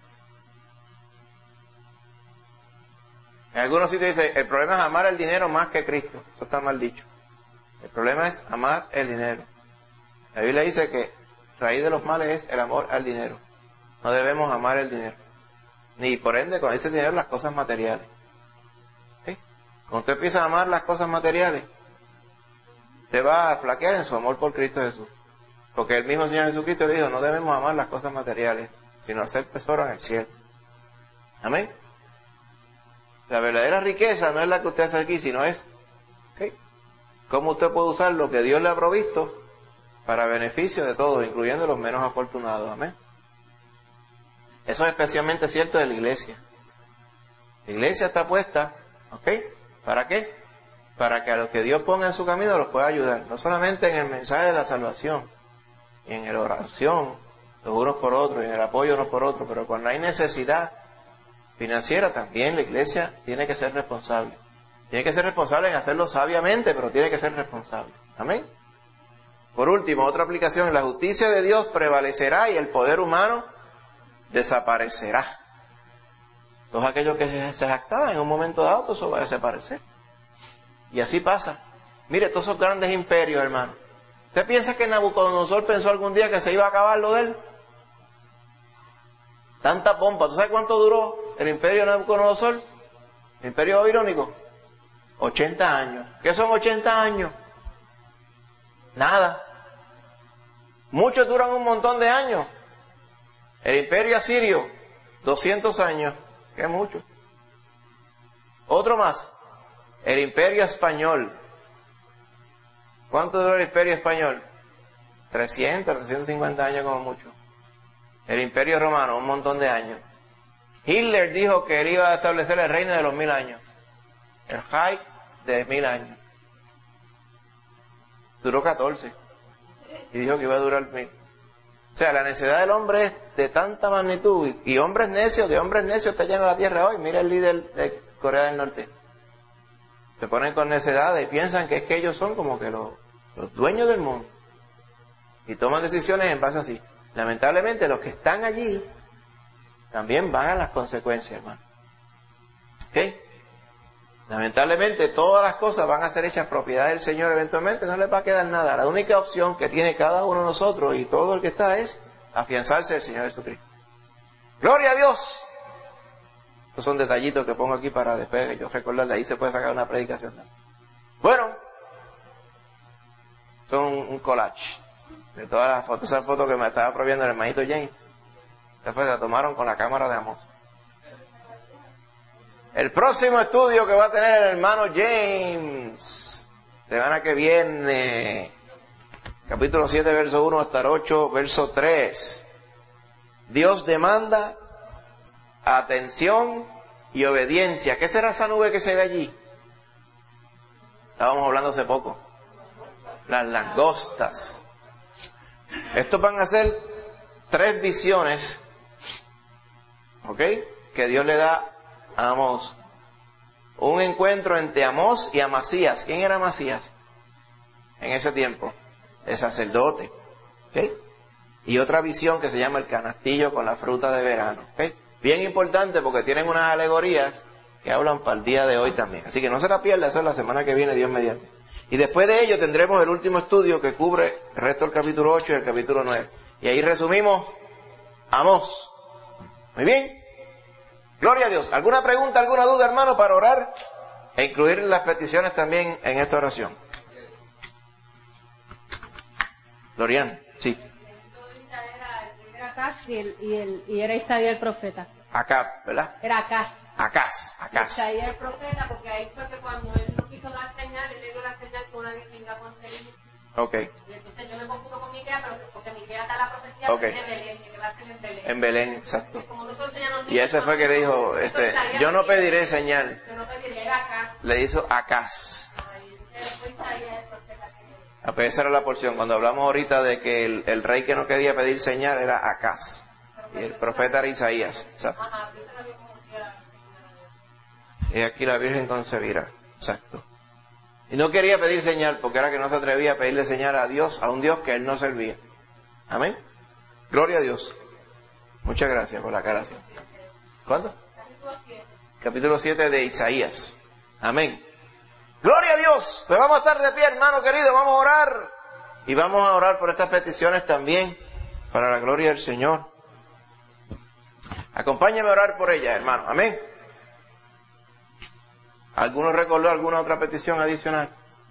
En algunos sitios dice, el problema es amar el dinero más que Cristo. Eso está mal dicho. El problema es amar el dinero. La Biblia dice que raíz de los males es el amor al dinero. No debemos amar el dinero. Ni por ende con ese dinero las cosas materiales. ¿Sí? Cuando usted empieza a amar las cosas materiales, te va a flaquear en su amor por Cristo Jesús. Porque el mismo Señor Jesucristo le dijo, no debemos amar las cosas materiales, sino hacer tesoro en el cielo. Amén. La verdadera riqueza no es la que usted hace aquí, sino es cómo usted puede usar lo que Dios le ha provisto para beneficio de todos, incluyendo los menos afortunados. Amén. Eso es especialmente cierto de la iglesia. La iglesia está puesta, ¿para qué? Para que a los que Dios ponga en su camino los pueda ayudar. No solamente en el mensaje de la salvación, y en la oración, los unos por otros, y en el apoyo unos por otros, pero cuando hay necesidad financiera también la iglesia tiene que ser responsable. Tiene que ser responsable en hacerlo sabiamente, pero tiene que ser responsable. Amén. Por último, otra aplicación, la justicia de Dios prevalecerá y el poder humano desaparecerá. Todos aquellos que se jactaban en un momento dado, todo eso va a desaparecer. Y así pasa. Mire, todos esos grandes imperios, hermano. ¿Usted piensa que Nabucodonosor pensó algún día que se iba a acabar lo de él? Tanta pompa. ¿Tú sabes cuánto duró el imperio de Nabucodonosor? El imperio babilónico. 80 años. ¿Qué son 80 años? Nada. Muchos duran un montón de años. El imperio asirio, 200 años. ¿Qué mucho? Otro más. El imperio español. ¿Cuánto duró el imperio español? 300, 350 años como mucho. El imperio romano, un montón de años. Hitler dijo que él iba a establecer el reino de los 1000 años. El Reich de 1000 años. Duró 14. Y dijo que iba a durar 1000. O sea, la necedad del hombre es de tanta magnitud. Y hombres necios, de hombres necios está lleno la tierra hoy. Mira el líder de Corea del Norte. Se ponen con necedades y piensan que es que ellos son como que los dueños del mundo. Y toman decisiones en base así. Lamentablemente los que están allí también pagan las consecuencias, hermano. ¿Ok? Lamentablemente todas las cosas van a ser hechas propiedad del Señor eventualmente, no les va a quedar nada. La única opción que tiene cada uno de nosotros y todo el que está es afianzarse del Señor Jesucristo. ¡Gloria a Dios! Estos son detallitos que pongo aquí para después yo recordarle, ahí se puede sacar una predicación. Bueno, son un collage de todas las fotos. Esa foto que me estaba prohibiendo el hermanito James, después la tomaron con la cámara de Amós. El próximo estudio que va a tener el hermano James, semana que viene, capítulo 7, verso 1 hasta el 8, verso 3. Dios demanda atención y obediencia. ¿Qué será esa nube que se ve allí? Estábamos hablando hace poco. Las langostas. Estos van a ser 3 visiones, que Dios le da a Amós. Un encuentro entre Amós y Amasías. ¿Quién era Amasías en ese tiempo? El sacerdote. Y otra visión que se llama el canastillo con la fruta de verano. Bien importante porque tienen unas alegorías que hablan para el día de hoy también. Así que no se la pierda, eso es la semana que viene, Dios mediante. Y después de ello tendremos el último estudio que cubre el resto del capítulo 8 y el capítulo 9. Y ahí resumimos Amós. Muy bien. Gloria a Dios. ¿Alguna pregunta, alguna duda, hermano, para orar? E incluir las peticiones también en esta oración. Glorian, sí. Era Acaz y era Isaías el profeta. Acá, ¿verdad? Era Acaz. Acaz. Isaías el profeta, porque ahí fue que cuando él no quiso dar señal, él le dio la señal con una distinga concebido. Ok. Y entonces yo me confundo con Miqueas, pero porque Miqueas da la profecía de Belén, que va a ser en Belén. En Belén, exacto. Como nosotros enseñamos Y ese fue que le dijo, yo no pediré señal. Yo no pediré, era Acaz. Le hizo Acaz. Pues esa era la porción. Cuando hablamos ahorita de que el rey que no quería pedir señal era Acaz. Y el profeta era Isaías. Exacto. Y aquí la Virgen concebirá. Exacto. Y no quería pedir señal porque era que no se atrevía a pedirle señal a Dios, a un Dios que él no servía. Amén. Gloria a Dios. Muchas gracias por la aclaración. ¿Cuándo? Capítulo 7 de Isaías. Amén. Gloria a Dios. Pues vamos a estar de pie, hermano querido. Vamos a orar. Y vamos a orar por estas peticiones también, para la gloria del Señor. Acompáñame a orar por ellas, hermano. Amén. ¿Alguno recordó alguna otra petición adicional?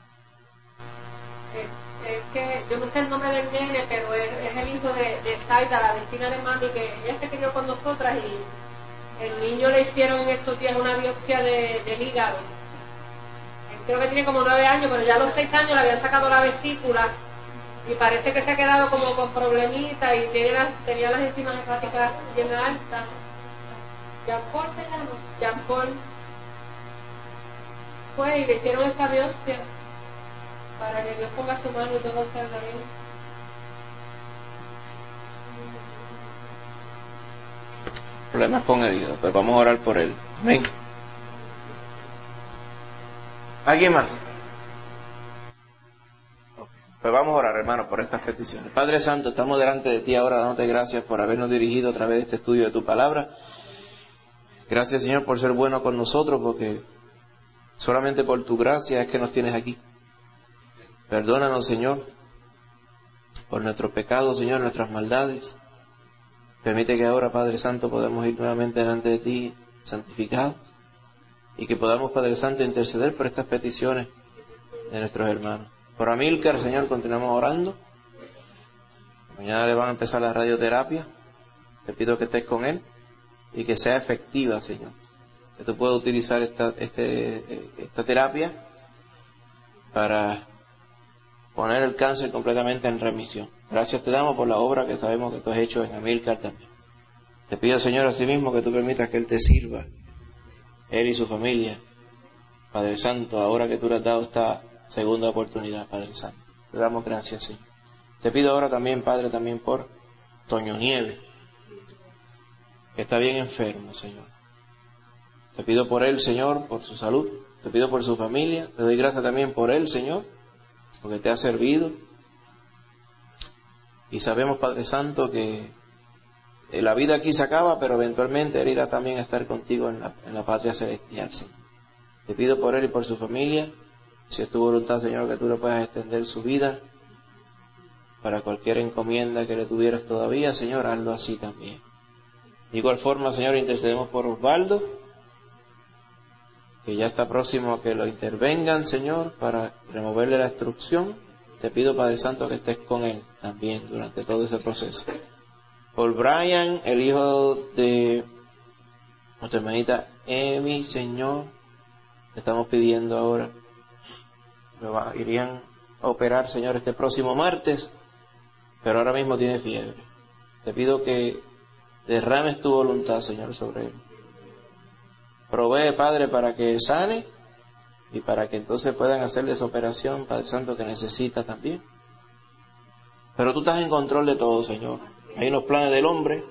Es que yo no sé el nombre del nene, pero es el hijo de Zaida, la vecina de mami, que ella se crió con nosotras y el niño le hicieron en estos días una biopsia del hígado. Creo que tiene como 9 años, pero ya a los 6 años le habían sacado la vesícula y parece que se ha quedado como con problemitas y tenía las enzimas hepáticas bien altas. Jean-Paul se llama. Jean-Paul fue y le hicieron esa biopsia para que Dios ponga su mano y todo salga bien. Problemas con el hígado, pues vamos a orar por él. Amén. ¿Alguien más? Pues vamos a orar, hermano, por estas peticiones. Padre Santo, estamos delante de ti ahora dándote gracias por habernos dirigido a través de este estudio de tu palabra. Gracias, Señor, por ser bueno con nosotros, porque solamente por tu gracia es que nos tienes aquí. Perdónanos, Señor, por nuestros pecados, Señor, nuestras maldades. Permite que ahora, Padre Santo, podamos ir nuevamente delante de ti, santificados, y que podamos, Padre Santo, interceder por estas peticiones de nuestros hermanos. Por Amílcar, Señor, continuamos orando. Mañana le van a empezar la radioterapia. Te pido que estés con él y que sea efectiva, Señor. Que tú puedas utilizar esta terapia para poner el cáncer completamente en remisión. Gracias te damos por la obra que sabemos que tú has hecho en Amílcar también. Te pido, Señor, asimismo que tú permitas que él te sirva, él y su familia. Padre Santo, ahora que tú le has dado esta segunda oportunidad, Padre Santo, te damos gracias, Señor. Te pido ahora también, Padre, también por Toño Nieves, que está bien enfermo, Señor. Te pido por él, Señor, por su salud. Te pido por su familia. Te doy gracias también por él, Señor, porque te ha servido. Y sabemos, Padre Santo, que la vida aquí se acaba, pero eventualmente él irá también a estar contigo en la patria celestial, Señor. Te pido por él y por su familia. Si es tu voluntad, Señor, que tú le puedas extender su vida para cualquier encomienda que le tuvieras todavía, Señor, hazlo así también. De igual forma, Señor, intercedemos por Osvaldo, que ya está próximo a que lo intervengan, Señor, para removerle la obstrucción. Te pido, Padre Santo, que estés con él también durante todo ese proceso. Por Brian, el hijo de nuestra hermanita Emi, Señor, le estamos pidiendo ahora, irían a operar, Señor, este próximo martes, pero ahora mismo tiene fiebre. Te pido que derrames tu voluntad, Señor, sobre él. Provee, Padre, para que sane y para que entonces puedan hacerle esa operación, Padre Santo, que necesita también. Pero tú estás en control de todo, Señor. Hay unos planes del hombre.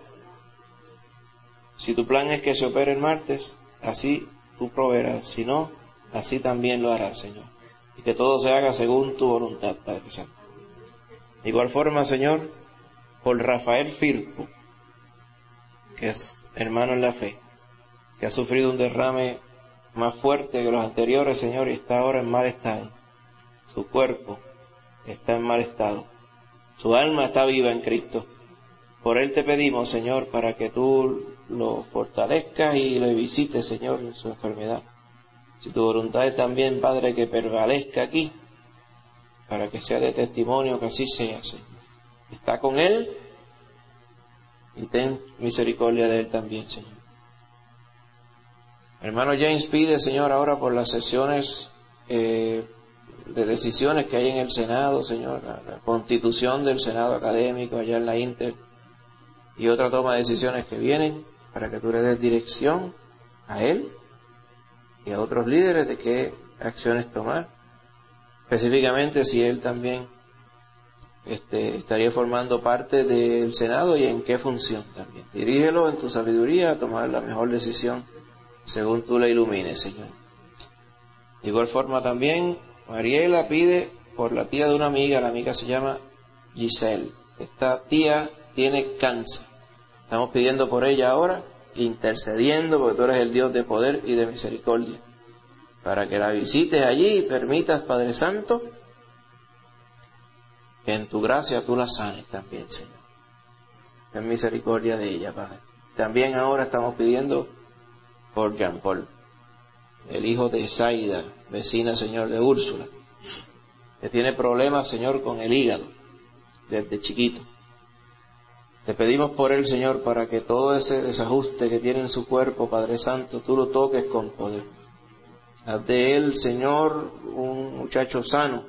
Si tu plan es que se opere el martes, así tú proveerás. Si no, así también lo harás, Señor. Y que todo se haga según tu voluntad, Padre Santo. De igual forma, Señor, por Rafael Firpo, que es hermano en la fe, que ha sufrido un derrame más fuerte que los anteriores, Señor, y está ahora en mal estado. Su cuerpo está en mal estado. Su alma está viva en Cristo. Por él te pedimos, Señor, para que tú lo fortalezcas y le visites, Señor, en su enfermedad. Si tu voluntad es también, Padre, que prevalezca aquí, para que sea de testimonio, que así sea, Señor. Está con él y ten misericordia de él también, Señor. Hermano James pide, Señor, ahora por las sesiones de decisiones que hay en el Senado, Señor, la constitución del Senado académico allá en la Inter y otra toma de decisiones que vienen, para que tú le des dirección a él y a otros líderes de qué acciones tomar. Específicamente si él también estaría formando parte del Senado y en qué función también. Dirígelo en tu sabiduría a tomar la mejor decisión según tú le ilumines, Señor. De igual forma también, Mariela pide por la tía de una amiga, la amiga se llama Giselle. Esta tía tiene cáncer. Estamos pidiendo por ella ahora, intercediendo, porque tú eres el Dios de poder y de misericordia, para que la visites allí y permitas, Padre Santo, que en tu gracia tú la sanes también, Señor. Ten misericordia de ella, Padre. También ahora estamos pidiendo por Jean Paul, el hijo de Zaida, vecina, Señor, de Úrsula, que tiene problemas, Señor, con el hígado desde chiquito. Te pedimos por él, Señor, para que todo ese desajuste que tiene en su cuerpo, Padre Santo, tú lo toques con poder. Haz de él, Señor, un muchacho sano.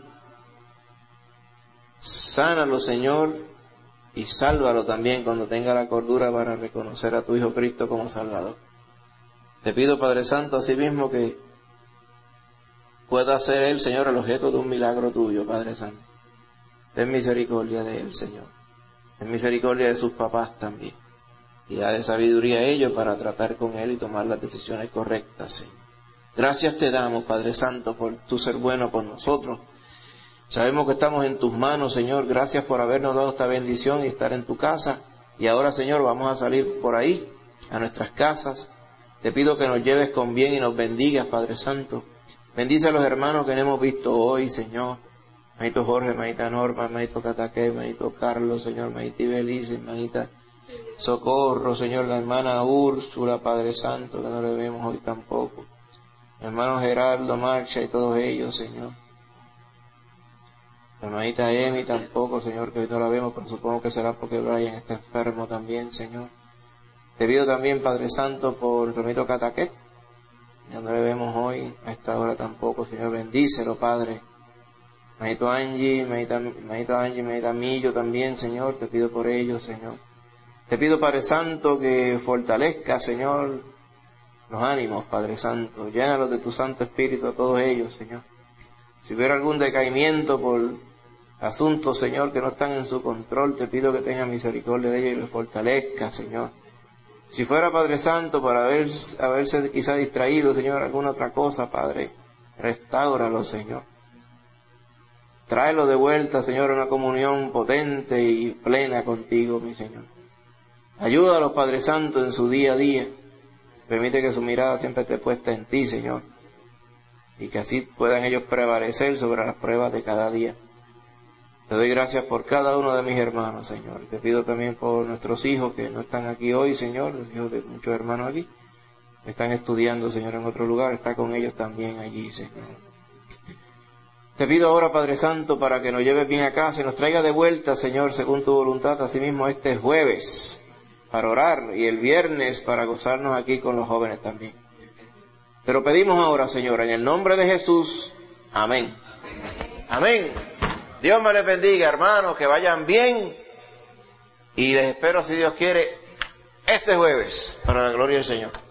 Sánalo, Señor, y sálvalo también cuando tenga la cordura para reconocer a tu Hijo Cristo como Salvador. Te pido, Padre Santo, asimismo que pueda ser él, Señor, el objeto de un milagro tuyo, Padre Santo. Ten misericordia de él, Señor. Ten misericordia de sus papás también. Y dale sabiduría a ellos para tratar con él y tomar las decisiones correctas, Señor. Gracias te damos, Padre Santo, por tu ser bueno con nosotros. Sabemos que estamos en tus manos, Señor. Gracias por habernos dado esta bendición y estar en tu casa. Y ahora, Señor, vamos a salir por ahí, a nuestras casas. Te pido que nos lleves con bien y nos bendigas, Padre Santo. Bendice a los hermanos que no hemos visto hoy, Señor. Hermanito Jorge, hermanita Norma, hermanito Cataque, hermanito Carlos, Señor, hermanita Ibelice, hermanita Socorro, Señor, la hermana Úrsula, Padre Santo, que no le vemos hoy tampoco. Hermano Gerardo, Marcha y todos ellos, Señor. La hermanita Emi tampoco, Señor, que hoy no la vemos, pero supongo que será porque Brian está enfermo también, Señor. Te pido también, Padre Santo, por el hermanito Cataque. Ya no le vemos hoy, a esta hora tampoco, Señor. Bendícelo, Padre. Hermanito Angie, hermanita Millo también, Señor. Te pido por ellos, Señor. Te pido, Padre Santo, que fortalezca, Señor, los ánimos, Padre Santo. Llénalos de tu Santo Espíritu a todos ellos, Señor. Si hubiera algún decaimiento por asuntos, Señor, que no están en su control, te pido que tenga misericordia de ellos y los fortalezca, Señor. Si fuera, Padre Santo, para haberse quizá distraído, Señor, alguna otra cosa, Padre, restáuralo, Señor. Tráelo de vuelta, Señor, a una comunión potente y plena contigo, mi Señor. Ayúdalos, Padre Santo, en su día a día. Permite que su mirada siempre esté puesta en ti, Señor. Y que así puedan ellos prevalecer sobre las pruebas de cada día. Te doy gracias por cada uno de mis hermanos, Señor. Te pido también por nuestros hijos que no están aquí hoy, Señor, los hijos de muchos hermanos aquí. Están estudiando, Señor, en otro lugar. Está con ellos también allí, Señor. Te pido ahora, Padre Santo, para que nos lleves bien a casa y nos traiga de vuelta, Señor, según tu voluntad, asimismo este jueves, para orar, y el viernes para gozarnos aquí con los jóvenes también. Te lo pedimos ahora, Señor, en el nombre de Jesús. Amén. Amén. Dios me les bendiga, hermanos, que vayan bien. Y les espero, si Dios quiere, este jueves, para la gloria del Señor.